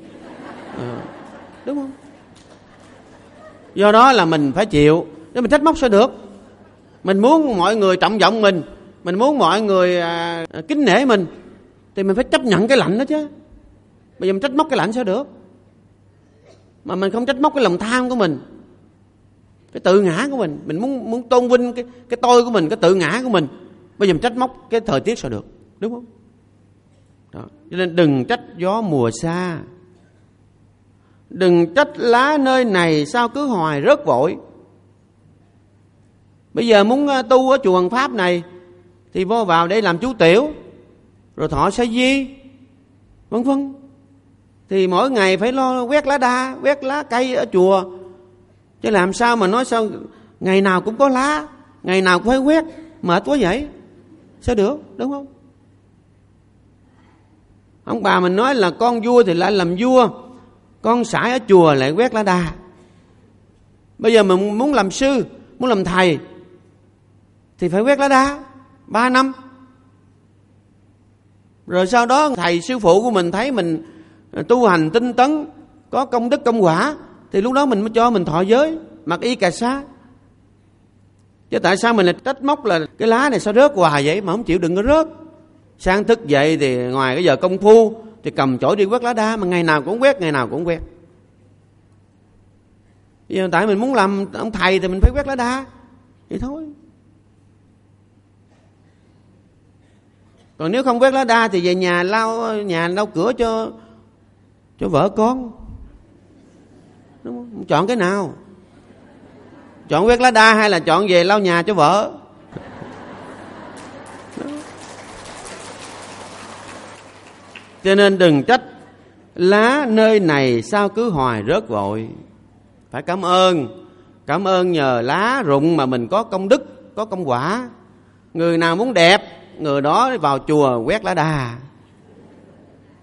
đúng không? Do đó là mình phải chịu, để mình trách móc sao được. Mình muốn mọi người trọng vọng mình muốn mọi người kính nể mình, thì mình phải chấp nhận cái lạnh đó chứ. Bây giờ mình trách móc cái lạnh sao được? Mà mình không trách móc cái lòng tham của mình, cái tự ngã của mình muốn tôn vinh cái tôi của mình, cái tự ngã của mình. Bây giờ mình trách móc cái thời tiết sao được, đúng không? Đó. Cho nên đừng trách gió mùa xa, đừng trách lá nơi này sao cứ hoài rớt vội. Bây giờ muốn tu ở chùa Hoàng Pháp này thì vô vào để làm chú tiểu, rồi thọ sa di, vân vân. Thì mỗi ngày phải lo quét lá đa, quét lá cây ở chùa. Chứ làm sao mà nói sao ngày nào cũng có lá, ngày nào cũng phải quét, mệt quá vậy, sao được, đúng không? Ông bà mình nói là con vua thì lại làm vua, con sải ở chùa lại quét lá đa. Bây giờ mình muốn làm sư, muốn làm thầy thì phải quét lá đa 3 năm. Rồi sau đó thầy sư phụ của mình thấy mình tu hành tinh tấn, có công đức công quả, thì lúc đó mình mới cho mình thọ giới, mặc y cà sa. Chứ tại sao mình lại trách móc là cái lá này sao rớt hoài vậy mà không chịu đừng có rớt. Sáng thức dậy thì ngoài cái giờ công phu thì cầm chổi đi quét lá đa, mà ngày nào cũng quét, ngày nào cũng quét. Giờ tại mình muốn làm ông thầy thì mình phải quét lá đa, vậy thôi. Còn nếu không quét lá đa thì về nhà lau cửa cho vợ con, đúng không? Chọn cái nào? Chọn quét lá đa hay là chọn về lau nhà cho vợ? Cho nên đừng trách lá nơi này sao cứ hoài rớt vội. Phải cảm ơn nhờ lá rụng mà mình có công đức, có công quả. Người nào muốn đẹp, người đó vào chùa quét lá đa,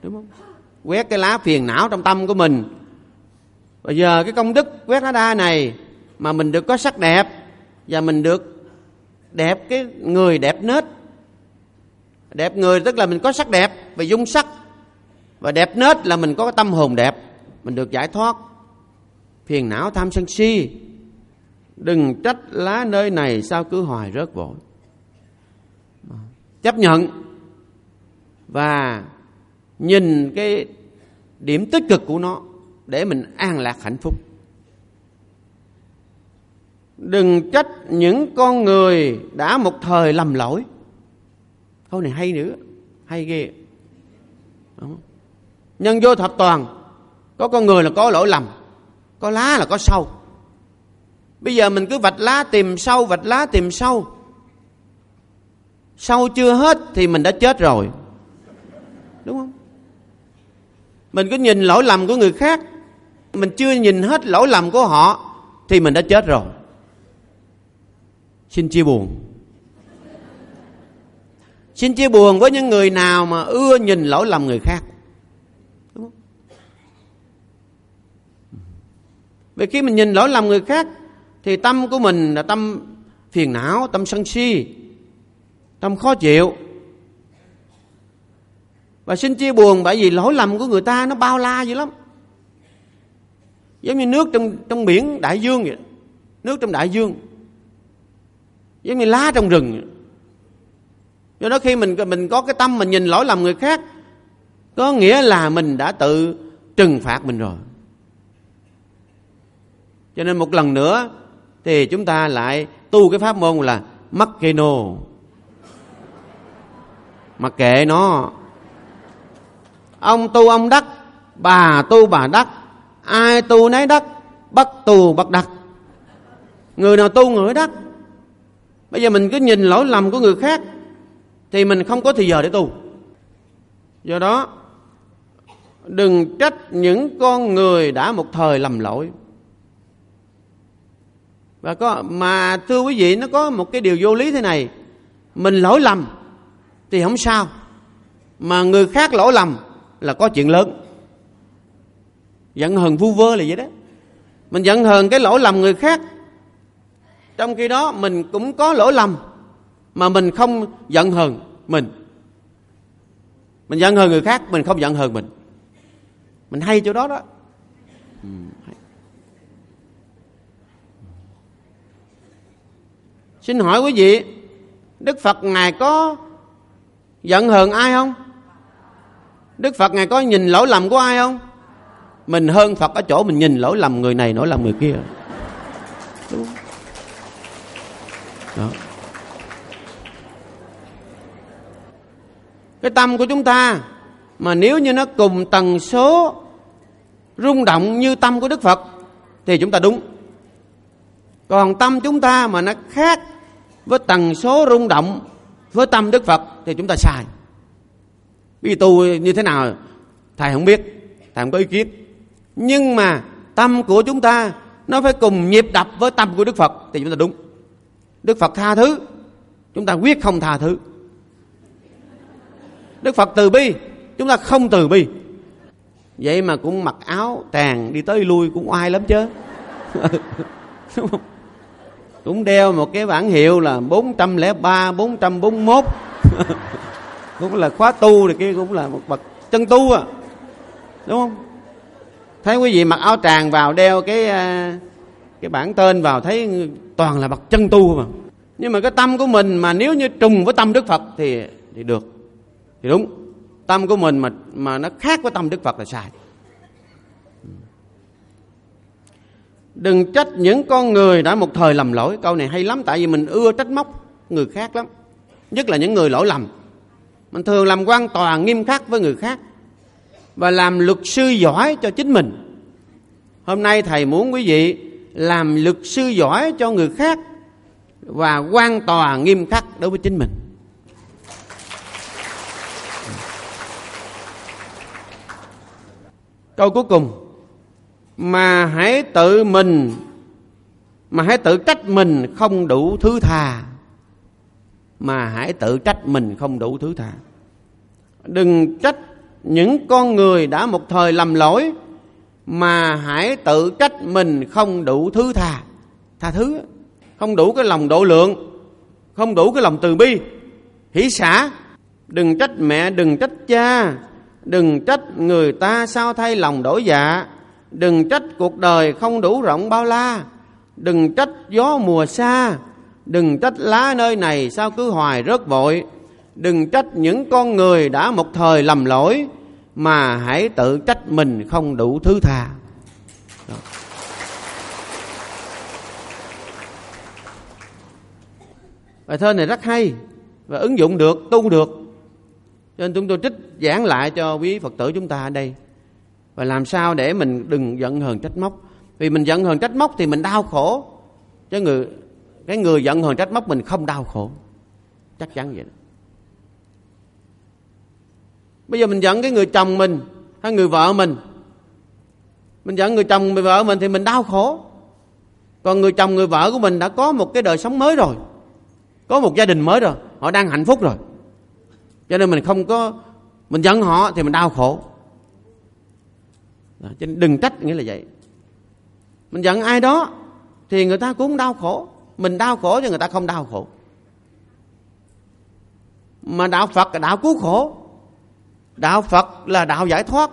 đúng không? Quét cái lá phiền não trong tâm của mình. Bây giờ cái công đức quét lá đa này mà mình được có sắc đẹp, và mình được đẹp cái người, đẹp nết. Đẹp người tức là mình có sắc đẹp về dung sắc, và đẹp nết là mình có cái tâm hồn đẹp, mình được giải thoát phiền não tham sân si. Đừng trách lá nơi này sao cứ hoài rớt vội. Chấp nhận và nhìn cái điểm tích cực của nó để mình an lạc hạnh phúc. Đừng trách những con người đã một thời lầm lỗi. Câu này hay nữa, hay ghê. Nhân vô thập toàn, có con người là có lỗi lầm, có lá là có sâu. Bây giờ mình cứ vạch lá tìm sâu, vạch lá tìm sâu. Sâu chưa hết thì mình đã chết rồi, đúng không? Mình cứ nhìn lỗi lầm của người khác, mình chưa nhìn hết lỗi lầm của họ thì mình đã chết rồi. Xin chia buồn. Xin chia buồn với những người nào mà ưa nhìn lỗi lầm người khác, đúng không? Vì khi mình nhìn lỗi lầm người khác thì tâm của mình là tâm phiền não, tâm sân si, tâm khó chịu. Và xin chia buồn bởi vì lỗi lầm của người ta nó bao la dữ lắm. Giống như nước trong biển đại dương vậy. Nước trong đại dương giống như lá trong rừng vậy. Do đó khi mình có cái tâm mình nhìn lỗi lầm người khác, có nghĩa là mình đã tự trừng phạt mình rồi. Cho nên một lần nữa thì chúng ta lại tu cái pháp môn là mắc kê nô, mặc kệ nó. Ông tu ông đắc, bà tu bà đắc, ai tu nấy đắc, bất tu bất đắc. Người nào tu người ấy đắc. Bây giờ mình cứ nhìn lỗi lầm của người khác thì mình không có thời giờ để tu. Do đó đừng trách những con người đã một thời lầm lỗi. Và mà thưa quý vị, nó có một cái điều vô lý thế này. Mình lỗi lầm thì không sao, mà người khác lỗi lầm là có chuyện lớn. Giận hờn vu vơ là vậy đó. Mình giận hờn cái lỗi lầm người khác, trong khi đó mình cũng có lỗi lầm mà mình không giận hờn mình. Mình giận hờn người khác, mình không giận hờn mình. Mình hay chỗ đó đó. Xin hỏi quý vị, Đức Phật Ngài có giận hờn ai không? Đức Phật Ngài có nhìn lỗi lầm của ai không? Mình hơn Phật ở chỗ mình nhìn lỗi lầm người này, lỗi lầm người kia. Đúng. Đó. Cái tâm của chúng ta mà nếu như nó cùng tần số rung động như tâm của Đức Phật thì chúng ta đúng. Còn tâm chúng ta mà nó khác với tần số rung động với tâm Đức Phật thì chúng ta sai. Vì tu như thế nào Thầy không biết, Thầy không có ý kiến. Nhưng mà tâm của chúng ta nó phải cùng nhịp đập với tâm của Đức Phật thì chúng ta đúng. Đức Phật tha thứ, chúng ta quyết không tha thứ. Đức Phật từ bi, chúng ta không từ bi. Vậy mà cũng mặc áo tràng đi tới lui cũng oai lắm chứ. Đúng không? Cũng đeo một cái bảng hiệu là 403, 441. Cũng là khóa tu này kia, cũng là một bậc chân tu à. Đúng không? Thấy quý vị mặc áo tràng vào, đeo cái bảng tên vào, thấy toàn là bậc chân tu mà. Nhưng mà cái tâm của mình mà nếu như trùng với tâm Đức Phật thì được, thì đúng. Tâm của mình mà nó khác với tâm Đức Phật là sai. Đừng trách những con người đã một thời lầm lỗi. Câu này hay lắm, tại vì mình ưa trách móc người khác lắm, nhất là những người lỗi lầm. Mình thường làm quan tòa nghiêm khắc với người khác và làm luật sư giỏi cho chính mình. Hôm nay Thầy muốn quý vị làm luật sư giỏi cho người khác và quan tòa nghiêm khắc đối với chính mình. Câu cuối cùng, mà hãy tự trách mình không đủ thứ tha. Mà hãy tự trách mình không đủ thứ tha. Đừng trách những con người đã một thời lầm lỗi, mà hãy tự trách mình không đủ thứ tha thứ, không đủ cái lòng độ lượng, không đủ cái lòng từ bi, hỷ xả. Đừng trách mẹ, đừng trách cha, đừng trách người ta sao thay lòng đổi dạ, đừng trách cuộc đời không đủ rộng bao la, đừng trách gió mùa xa, đừng trách lá nơi này sao cứ hoài rớt vội, đừng trách những con người đã một thời lầm lỗi, mà hãy tự trách mình không đủ thứ tha. Đó. Bài thơ này rất hay và ứng dụng được, tu được, cho nên chúng tôi trích giảng lại cho quý Phật tử chúng ta ở đây. Và làm sao để mình đừng giận hờn trách móc. Vì mình giận hờn trách móc thì mình đau khổ, chứ cái người giận hờn trách móc mình không đau khổ. Chắc chắn vậy đó. Bây giờ mình giận cái người chồng mình hay người vợ mình giận người chồng người vợ mình thì mình đau khổ. Còn người chồng người vợ của mình đã có một cái đời sống mới rồi, có một gia đình mới rồi, họ đang hạnh phúc rồi, cho nên mình giận họ thì mình đau khổ. Cho nên đừng trách, nghĩa là vậy. Mình giận ai đó thì người ta cũng đau khổ, mình đau khổ chứ người ta không đau khổ. Mà đạo Phật là đạo cứu khổ, đạo Phật là đạo giải thoát.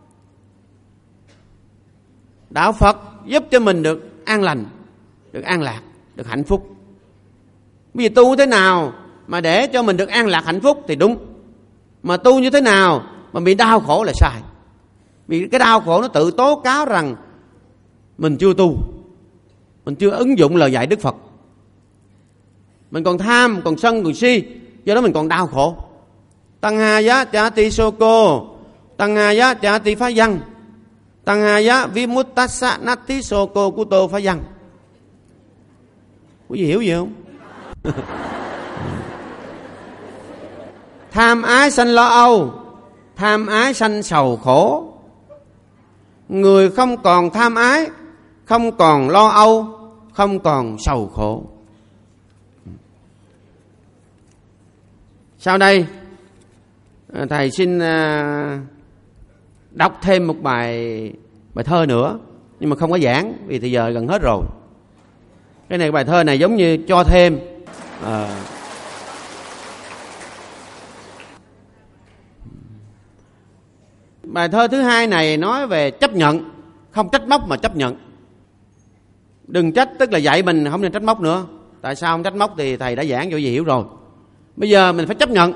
Đạo Phật giúp cho mình được an lành, được an lạc, được hạnh phúc. Bây giờ tu thế nào mà để cho mình được an lạc hạnh phúc thì đúng, mà tu như thế nào mà bị đau khổ là sai. Vì cái đau khổ nó tự tố cáo rằng mình chưa tu, mình chưa ứng dụng lời dạy Đức Phật, mình còn tham, còn sân, còn si, do đó mình còn đau khổ. Tăng ha giá cha ti sô cô, tăng ha giá cha ti phá văn, tăng ha giá vi mút tát sa nát tí sô cô cu tô phá văn. Quý vị hiểu gì không? Tham ái sanh lo âu, tham ái sanh sầu khổ. Người không còn tham ái, không còn lo âu, không còn sầu khổ. Sau đây thầy xin đọc thêm một bài thơ nữa, nhưng mà không có giảng vì thì giờ gần hết rồi. Cái này bài thơ này giống như cho thêm. Bài thơ thứ hai này nói về chấp nhận, không trách móc mà chấp nhận. Đừng trách, tức là dạy mình không nên trách móc nữa. Tại sao không trách móc thì thầy đã giảng cho gì hiểu rồi. Bây giờ mình phải chấp nhận.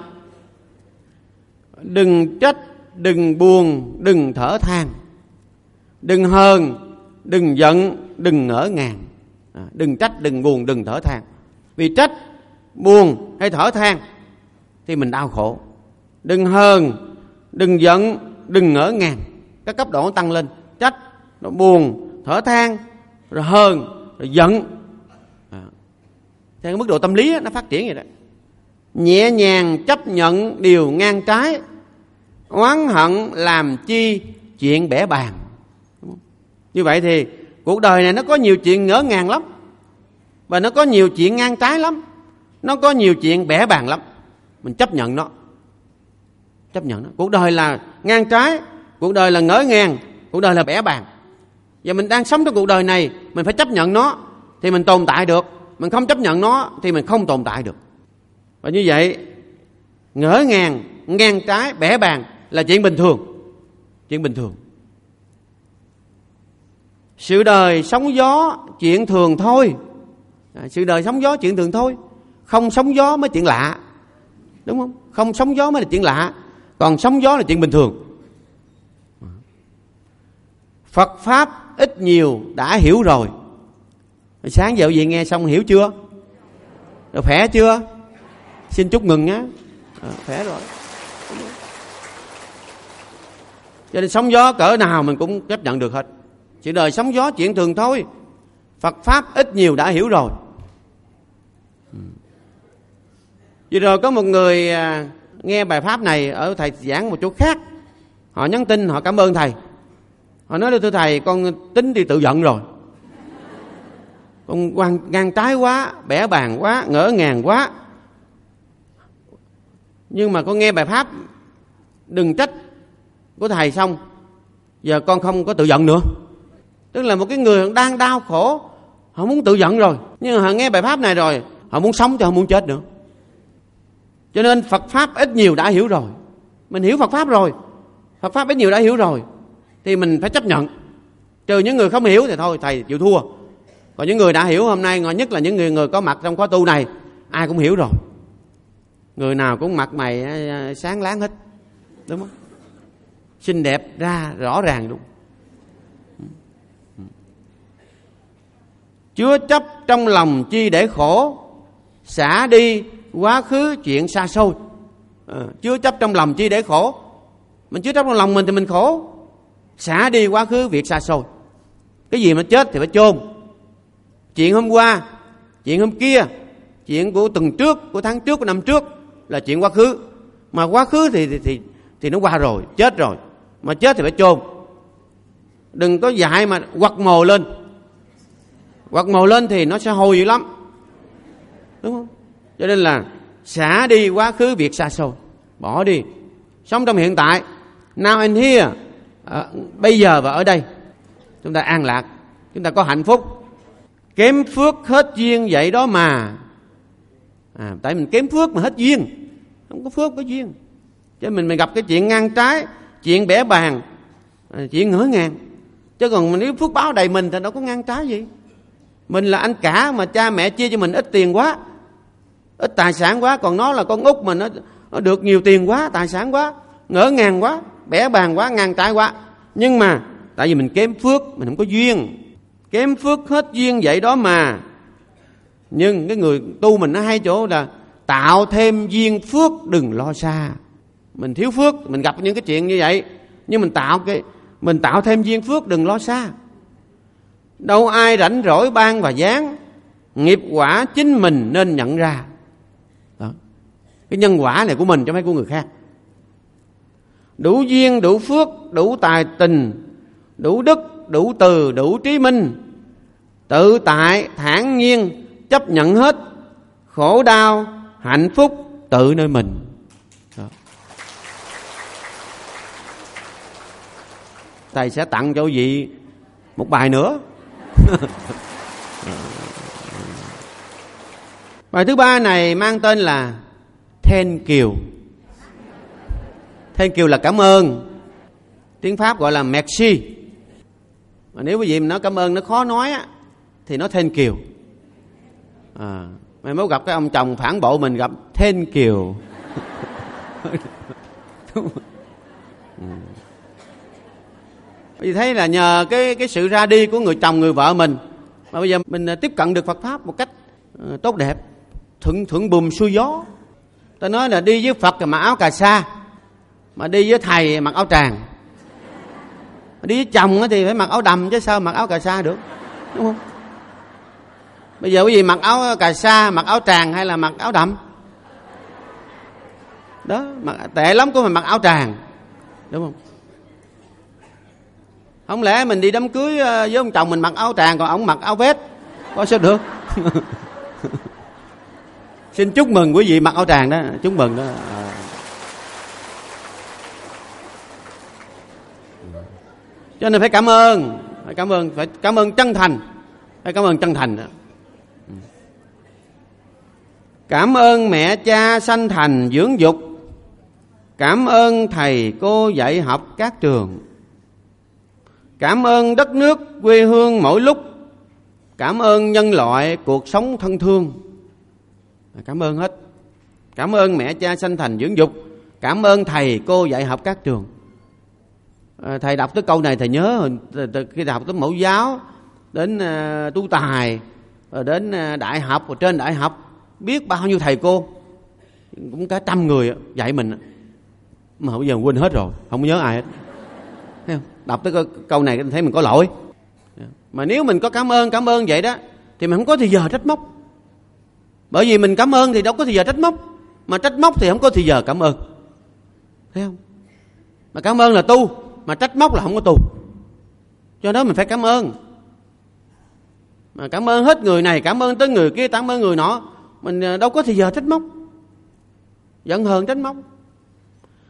Đừng trách, đừng buồn, đừng thở than, đừng hờn, đừng giận, đừng ngỡ ngàng. Đừng trách, đừng buồn, đừng thở than. Vì trách, buồn hay thở than thì mình đau khổ. Đừng hờn, đừng giận, đừng ngỡ ngàng. Các cấp độ nó tăng lên. Trách, nó buồn, thở than, rồi hờn, rồi giận. Theo mức độ tâm lý nó phát triển vậy đó. Nhẹ nhàng chấp nhận điều ngang trái, oán hận làm chi chuyện bẻ bàng. Như vậy thì cuộc đời này nó có nhiều chuyện ngỡ ngàng lắm, và nó có nhiều chuyện ngang trái lắm, nó có nhiều chuyện bẻ bàng lắm. Mình chấp nhận nó. Chấp nhận nó. Cuộc đời là ngang trái, cuộc đời là ngỡ ngàng, cuộc đời là bẻ bàng. Và mình đang sống trong cuộc đời này, mình phải chấp nhận nó thì mình tồn tại được. Mình không chấp nhận nó thì mình không tồn tại được. Và như vậy, ngỡ ngàng, ngang trái, bẻ bàng là chuyện bình thường. Chuyện bình thường. Sự đời sóng gió chuyện thường thôi. Sự đời sóng gió chuyện thường thôi. Không sóng gió mới chuyện lạ. Đúng không? Không sóng gió mới là chuyện lạ, còn sóng gió là chuyện bình thường. Phật Pháp ít nhiều đã hiểu rồi. Sáng giờ gì nghe xong hiểu chưa? Rồi khỏe chưa? Xin chúc mừng nhé. Khỏe rồi. Cho nên sóng gió cỡ nào mình cũng chấp nhận được hết. Sự đời sóng gió chuyện thường thôi. Phật Pháp ít nhiều đã hiểu rồi. Vừa rồi có một người nghe bài Pháp này ở thầy giảng một chỗ khác. Họ nhắn tin, họ cảm ơn thầy. Họ nói thưa thầy, con tính đi tự giận rồi. Con ngang trái quá, bẻ bàng quá, ngỡ ngàng quá. Nhưng mà con nghe bài Pháp đừng trách, của thầy xong, giờ con không có tự giận nữa. Tức là một cái người đang đau khổ, họ muốn tự giận rồi, nhưng mà họ nghe bài pháp này rồi, họ muốn sống chứ họ muốn chết nữa. Cho nên Phật pháp ít nhiều đã hiểu rồi. Mình hiểu Phật pháp rồi, Phật pháp ít nhiều đã hiểu rồi, thì mình phải chấp nhận. Trừ những người không hiểu thì thôi thầy chịu thua. Còn những người đã hiểu hôm nay, nhất là những người có mặt trong khóa tu này, ai cũng hiểu rồi. Người nào cũng mặt mày sáng láng hết, đúng không? Xinh đẹp ra rõ ràng đúng. Chứa chấp trong lòng chi để khổ, xả đi quá khứ chuyện xa xôi. Chứa chấp trong lòng chi để khổ. Mình chứa chấp trong lòng mình thì mình khổ. Xả đi quá khứ việc xa xôi. Cái gì mà chết thì phải chôn. Chuyện hôm qua, chuyện hôm kia, chuyện của tuần trước, của tháng trước, của năm trước là chuyện quá khứ. Mà quá khứ thì nó qua rồi, chết rồi. Mà chết thì phải chôn. Đừng có dại mà quặt mồ lên. Quặt mồ lên thì nó sẽ hôi dữ lắm, đúng không? Cho nên là xả đi quá khứ việc xa xôi, bỏ đi, sống trong hiện tại, now and here, bây giờ và ở đây. Chúng ta an lạc, chúng ta có hạnh phúc. Kém phước hết duyên vậy đó mà. Tại mình kém phước mà hết duyên, không có phước có duyên. Chứ mình gặp cái chuyện ngang trái, chuyện bẻ bàng, chuyện ngỡ ngàng. Chứ còn nếu phước báo đầy mình thì đâu có ngang trái gì. Mình là anh cả mà cha mẹ chia cho mình ít tiền quá, ít tài sản quá. Còn nó là con út mà nó được nhiều tiền quá, tài sản quá, ngỡ ngàng quá, bẻ bàng quá, ngang trái quá. Nhưng mà tại vì mình kém phước, mình không có duyên. Kém phước hết duyên vậy đó mà. Nhưng cái người tu mình nó hay chỗ là tạo thêm duyên phước đừng lo xa. Mình thiếu phước, mình gặp những cái chuyện như vậy, nhưng mình tạo thêm duyên phước đừng lo xa. Đâu ai rảnh rỗi ban và giáng, nghiệp quả chính mình nên nhận ra. Đó. Cái nhân quả này của mình chứ không phải của người khác. Đủ duyên, đủ phước, đủ tài tình, đủ đức, đủ từ, đủ trí minh, tự tại, thản nhiên, chấp nhận hết, khổ đau, hạnh phúc tự nơi mình. Đó. Thầy sẽ tặng cho vị một bài nữa. Bài thứ ba này mang tên là Thank you. Thank you là cảm ơn. Tiếng Pháp gọi là merci. Mà nếu quý vị mình nói cảm ơn nó khó nói á, thì nó thank you. Mai mốt gặp cái ông chồng phản bội mình gặp thank you. Vì thấy là nhờ cái sự ra đi của người chồng người vợ mình mà bây giờ mình tiếp cận được Phật pháp một cách tốt đẹp, thuận buồm xuôi gió. Ta nói là đi với Phật là mặc áo cà sa, mà đi với thầy mặc áo tràng. Mà đi với chồng thì phải mặc áo đầm chứ sao mặc áo cà sa được, đúng không? Bây giờ quý vị mặc áo cà sa, mặc áo tràng hay là mặc áo đầm? Đó, tệ lắm có mà mặc áo tràng, đúng không? Không lẽ mình đi đám cưới với ông chồng mình mặc áo tràng còn ông mặc áo vest, có sao được? Xin chúc mừng quý vị mặc áo tràng đó, chúc mừng đó. Cho nên phải cảm ơn, phải cảm ơn chân thành, phải cảm ơn chân thành đó. Cảm ơn mẹ cha sanh thành dưỡng dục, cảm ơn thầy cô dạy học các trường, cảm ơn đất nước quê hương mỗi lúc, cảm ơn nhân loại cuộc sống thân thương. Cảm ơn hết. Cảm ơn mẹ cha sanh thành dưỡng dục, cảm ơn thầy cô dạy học các trường. Thầy đọc tới câu này thầy nhớ từ khi học tới mẫu giáo, đến tu tài, rồi đến đại học, rồi trên đại học biết bao nhiêu thầy cô, cũng cả 100 người dạy mình, mà bây giờ quên hết rồi, không nhớ ai hết. Thấy không? Đọc tới câu này thấy mình có lỗi. Mà nếu mình có cảm ơn vậy đó, thì mình không có thì giờ trách móc. Bởi vì mình cảm ơn thì đâu có thì giờ trách móc, mà trách móc thì không có thì giờ cảm ơn. Thấy không? Mà cảm ơn là tu, mà trách móc là không có tu. Cho đó mình phải cảm ơn. Mà cảm ơn hết người này, cảm ơn tới người kia, cảm ơn người nọ, mình đâu có thì giờ trách móc, giận hờn trách móc.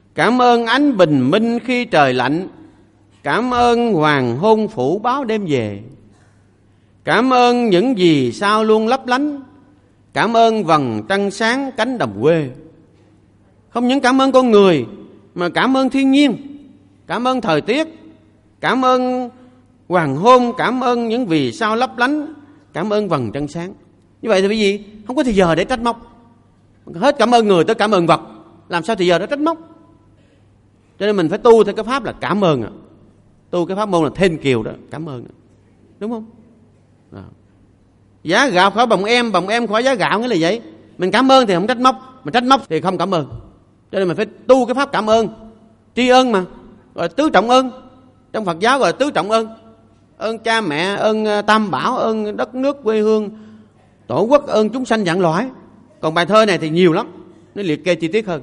Cảm ơn ánh bình minh khi trời lạnh. Cảm ơn hoàng hôn phủ báo đêm về. Cảm ơn những vì sao luôn lấp lánh. Cảm ơn vầng trăng sáng cánh đồng quê. Không những cảm ơn con người, mà cảm ơn thiên nhiên, cảm ơn thời tiết, cảm ơn hoàng hôn, cảm ơn những vì sao lấp lánh, cảm ơn vầng trăng sáng. Như vậy thì bởi vì không có thời giờ để trách móc. Hết cảm ơn người tới cảm ơn vật, làm sao thời giờ để trách móc. Cho nên mình phải tu theo cái pháp là cảm ơn. Tu cái pháp môn là Thiên Kiều đó, cảm ơn. Đúng không? Đó. Giá gạo khỏi bồng em khỏi giá gạo, nghĩa là vậy. Mình cảm ơn thì không trách móc, mình trách móc thì không cảm ơn. Cho nên mình phải tu cái pháp cảm ơn, tri ân mà, gọi là tứ trọng ơn. Trong Phật giáo gọi là tứ trọng ơn. Ơn cha mẹ, ơn tam bảo, ơn đất nước quê hương, tổ quốc, ơn chúng sanh vạn loại. Còn bài thơ này thì nhiều lắm, nó liệt kê chi tiết hơn.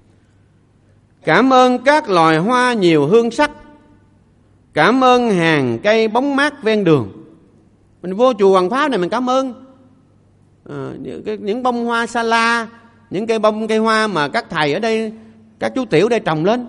Cảm ơn các loài hoa nhiều hương sắc. Cảm ơn hàng cây bóng mát ven đường. Mình vô chùa Hoàng Pháp này mình cảm ơn những bông hoa sa la, những cây hoa mà các thầy ở đây, các chú tiểu ở đây trồng lên.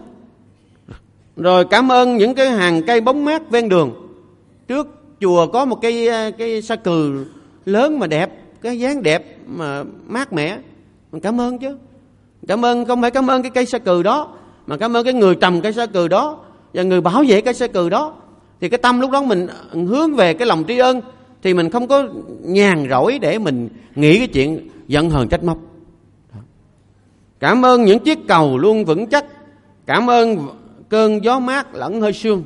Rồi cảm ơn những cái hàng cây bóng mát ven đường. Trước chùa có một cây sa cừ lớn mà đẹp, cái dáng đẹp mà mát mẻ. Mình cảm ơn chứ. Cảm ơn không phải cảm ơn cái cây sa cừ đó, mà cảm ơn cái người trồng cây sa cừ đó và người bảo vệ cây sa cừ đó. Thì cái tâm lúc đó mình hướng về cái lòng tri ân, thì mình không có nhàn rỗi để mình nghĩ cái chuyện giận hờn trách móc. Cảm ơn những chiếc cầu luôn vững chắc. Cảm ơn cơn gió mát lẫn hơi sương.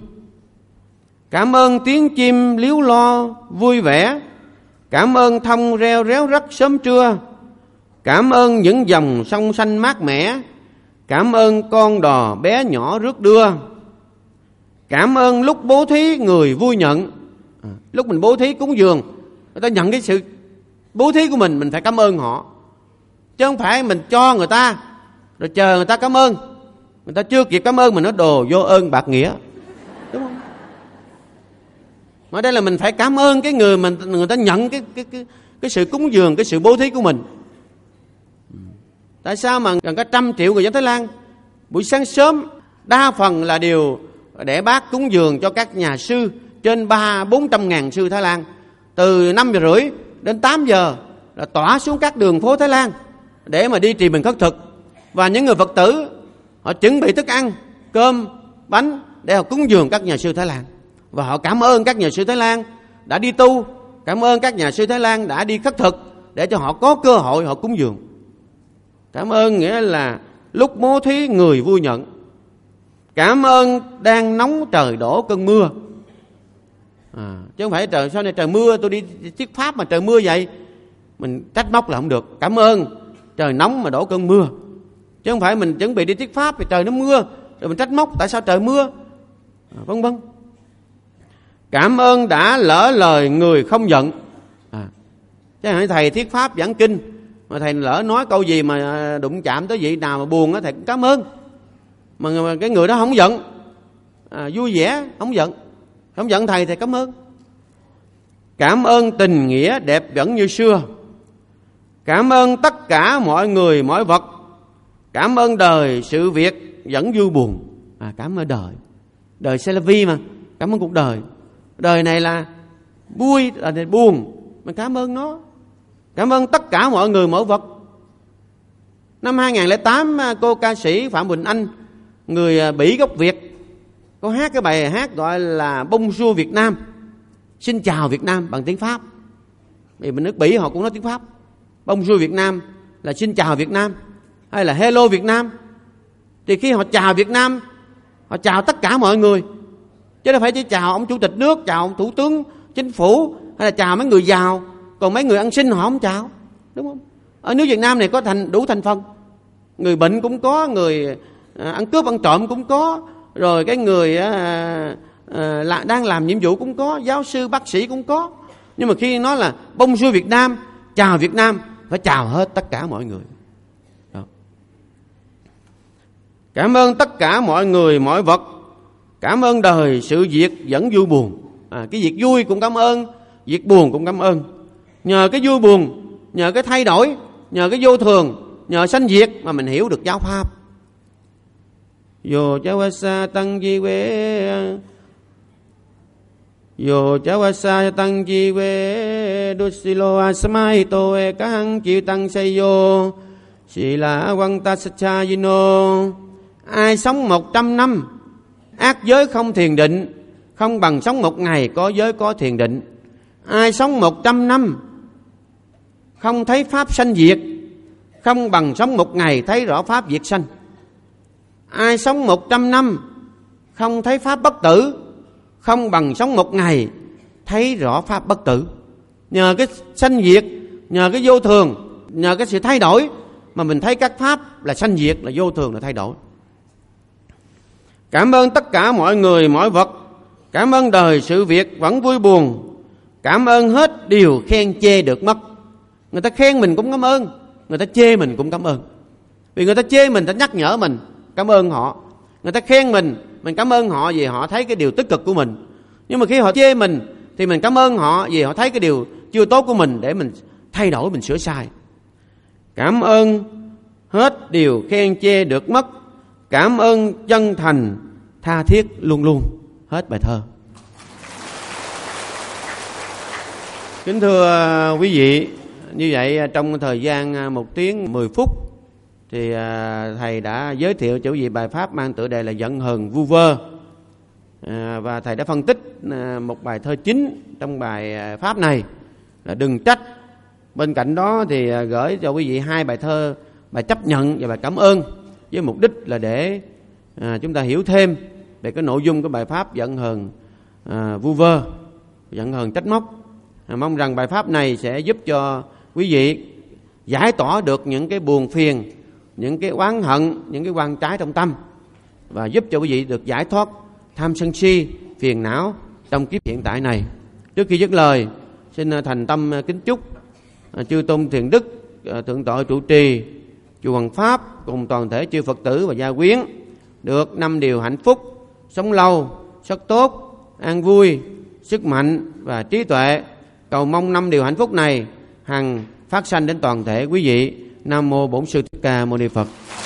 Cảm ơn tiếng chim líu lo vui vẻ. Cảm ơn thông reo réo rắt sớm trưa. Cảm ơn những dòng sông xanh mát mẻ. Cảm ơn con đò bé nhỏ rước đưa. Cảm ơn lúc bố thí người vui nhận. Lúc mình bố thí cúng dường, người ta nhận cái sự bố thí của mình phải cảm ơn họ. Chứ không phải mình cho người ta rồi chờ người ta cảm ơn. Người ta chưa kịp cảm ơn mình nói đồ vô ơn bạc nghĩa. Đúng không? Mà đây là mình phải cảm ơn cái người mà người ta nhận cái sự cúng dường, cái sự bố thí của mình. Tại sao mà gần cả 100 triệu người dân Thái Lan buổi sáng sớm đa phần là đều để bác cúng dường cho các nhà sư, trên 300-400 ngàn sư Thái Lan. Từ 5 giờ rưỡi đến 8 giờ là tỏa xuống các đường phố Thái Lan để mà đi trì bình khất thực. Và những người Phật tử họ chuẩn bị thức ăn, cơm, bánh để họ cúng dường các nhà sư Thái Lan. Và họ cảm ơn các nhà sư Thái Lan đã đi tu, cảm ơn các nhà sư Thái Lan đã đi khất thực để cho họ có cơ hội họ cúng dường. Cảm ơn nghĩa là lúc bố thí người vui nhận. Cảm ơn đang nóng trời đổ cơn mưa. Chứ không phải trời sau này trời mưa tôi đi thuyết pháp mà trời mưa vậy mình trách móc là không được. Cảm ơn trời nóng mà đổ cơn mưa. Chứ không phải mình chuẩn bị đi thuyết pháp thì trời nó mưa rồi mình trách móc tại sao trời mưa, vân vân. Cảm ơn đã lỡ lời người không giận. Chứ hãy thầy thuyết pháp giảng kinh mà thầy lỡ nói câu gì mà đụng chạm tới vị nào mà buồn á, thầy cũng cảm ơn. Mà cái người đó không giận, vui vẻ, không giận. Không giận thầy thì cảm ơn. Cảm ơn tình nghĩa đẹp vẫn như xưa. Cảm ơn tất cả mọi người mọi vật. Cảm ơn đời sự việc vẫn vui buồn. Cảm ơn đời. Đời c'est la vie mà. Cảm ơn cuộc đời. Đời này là vui là buồn, mình cảm ơn nó. Cảm ơn tất cả mọi người mọi vật. Năm 2008 cô ca sĩ Phạm Quỳnh Anh, người Bỉ gốc Việt, cô hát cái bài hát gọi là Bonjour Việt Nam, xin chào Việt Nam, bằng tiếng Pháp. Vì bên nước Bỉ họ cũng nói tiếng Pháp. Bonjour Việt Nam là xin chào Việt Nam, hay là hello Việt Nam. Thì khi họ chào Việt Nam, họ chào tất cả mọi người, chứ đâu phải chỉ chào ông chủ tịch nước, chào ông thủ tướng chính phủ, hay là chào mấy người giàu. Còn mấy người ăn xin họ không chào, đúng không? Ở nước Việt Nam này có đủ thành phần. Người bệnh cũng có, người ăn cướp ăn trộm cũng có, rồi cái người đang làm nhiệm vụ cũng có, giáo sư bác sĩ cũng có. Nhưng mà khi nói là Bonjour Việt Nam, chào Việt Nam, phải chào hết tất cả mọi người. Đó. Cảm ơn tất cả mọi người mọi vật. Cảm ơn đời sự việc vẫn vui buồn. Cái việc vui cũng cảm ơn, việc buồn cũng cảm ơn. Nhờ cái vui buồn, nhờ cái thay đổi, nhờ cái vô thường, nhờ sanh diệt mà mình hiểu được giáo pháp. Yo chawasa tăng chi quê, Yo chawasa tăng chi quê, Dusilo asamai toe kahang chịu tăng say yo, Sì là quăng ta sacha yino. Ai sống 100 năm ác giới không thiền định, không bằng sống một ngày có giới có thiền định. Ai sống 100 năm không thấy pháp sanh diệt, không bằng sống một ngày thấy rõ pháp diệt sanh. Ai sống 100 năm không thấy pháp bất tử, không bằng sống một ngày thấy rõ pháp bất tử. Nhờ cái sanh diệt, nhờ cái vô thường, nhờ cái sự thay đổi mà mình thấy các pháp là sanh diệt, là vô thường, là thay đổi. Cảm ơn tất cả mọi người, mọi vật. Cảm ơn đời sự việc vẫn vui buồn. Cảm ơn hết điều khen chê được mất. Người ta khen mình cũng cảm ơn, người ta chê mình cũng cảm ơn. Vì người ta chê mình, ta nhắc nhở mình, cảm ơn họ. Người ta khen mình cảm ơn họ vì họ thấy cái điều tích cực của mình. Nhưng mà khi họ chê mình thì mình cảm ơn họ vì họ thấy cái điều chưa tốt của mình để mình thay đổi, mình sửa sai. Cảm ơn hết điều khen chê được mất. Cảm ơn chân thành tha thiết luôn luôn. Hết bài thơ. Kính thưa quý vị, như vậy trong thời gian 1 tiếng 10 phút thì thầy đã giới thiệu cho quý vị bài pháp mang tựa đề là Giận hờn vu vơ. Và thầy đã phân tích một bài thơ chính trong bài pháp này là Đừng trách. Bên cạnh đó thì gửi cho quý vị 2 bài thơ, bài chấp nhận và bài cảm ơn, với mục đích là để chúng ta hiểu thêm về cái nội dung của bài pháp Giận hờn vu vơ, giận hờn trách móc. Mong rằng bài pháp này sẽ giúp cho quý vị giải tỏa được những cái buồn phiền, những cái oán hận, những cái oan trái trong tâm, và giúp cho quý vị được giải thoát tham sân si, phiền não trong kiếp hiện tại này. Trước khi dứt lời, xin thành tâm kính chúc chư tôn thiền đức, thượng tọa trụ trì chùa Hoàng Pháp cùng toàn thể chư Phật tử và gia quyến được 5 điều hạnh phúc: sống lâu, rất tốt, an vui, sức mạnh và trí tuệ. Cầu mong 5 điều hạnh phúc này hằng phát sanh đến toàn thể quý vị. Nam mô Bổn Sư Thích Ca Mâu Ni Phật.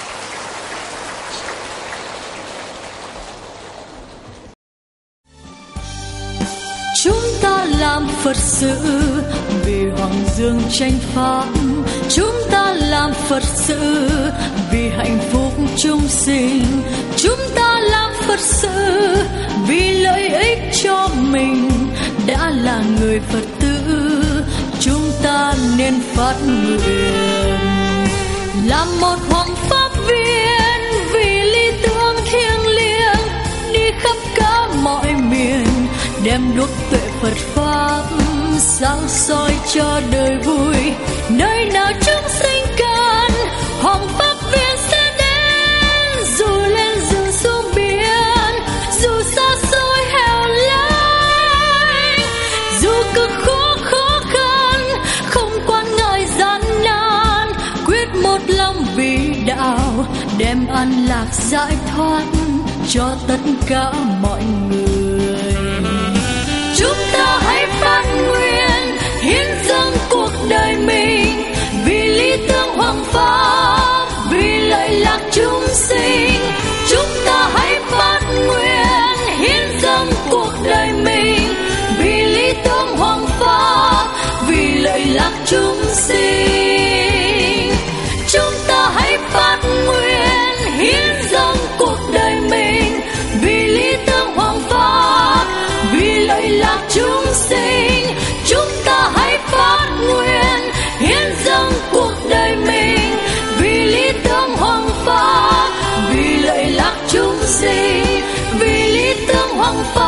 Chúng ta làm Phật sự vì Hoàng Dương tranh pháp. Chúng ta làm Phật sự vì hạnh phúc chúng sinh. Chúng ta làm Phật sự vì lợi ích cho mình. Đã là người Phật tử, chúng ta nên phát nguyện làm một hoàng pháp viên vì lý tưởng thiêng liêng, đi khắp cả mọi miền, đem đuốc tuệ Phật pháp sáng soi cho đời vui. Nơi nào chúng sinh cần, hoàng pháp viên sẽ đến. Dù lên rừng xuống biển, dù xa xôi hẻo lánh, dù cực khổ khó khăn, không quan ngại gian nan, quyết một lòng vì đạo, đem an lạc giải thoát cho tất cả mọi người. Chúng ta hãy phát nguyện hiến dâng cuộc đời mình vì lý tưởng hoàng pháp, vì lợi lạc chúng sinh. Chúng ta hãy phát nguyện hiến dâng cuộc đời mình vì lý tưởng hoàng pháp, vì lợi lạc chúng sinh. Chúng ta hãy phát nguyện hiến dâng cuộc đời mình vì lý tưởng hoàng pháp, vì lợi lạc chúng sinh. Chúng ta hãy phát nguyện hiến dâng cuộc đời mình vì lý tưởng hoàng pháp, vì lợi lạc chúng sinh, vì lý tưởng hoàng pháp.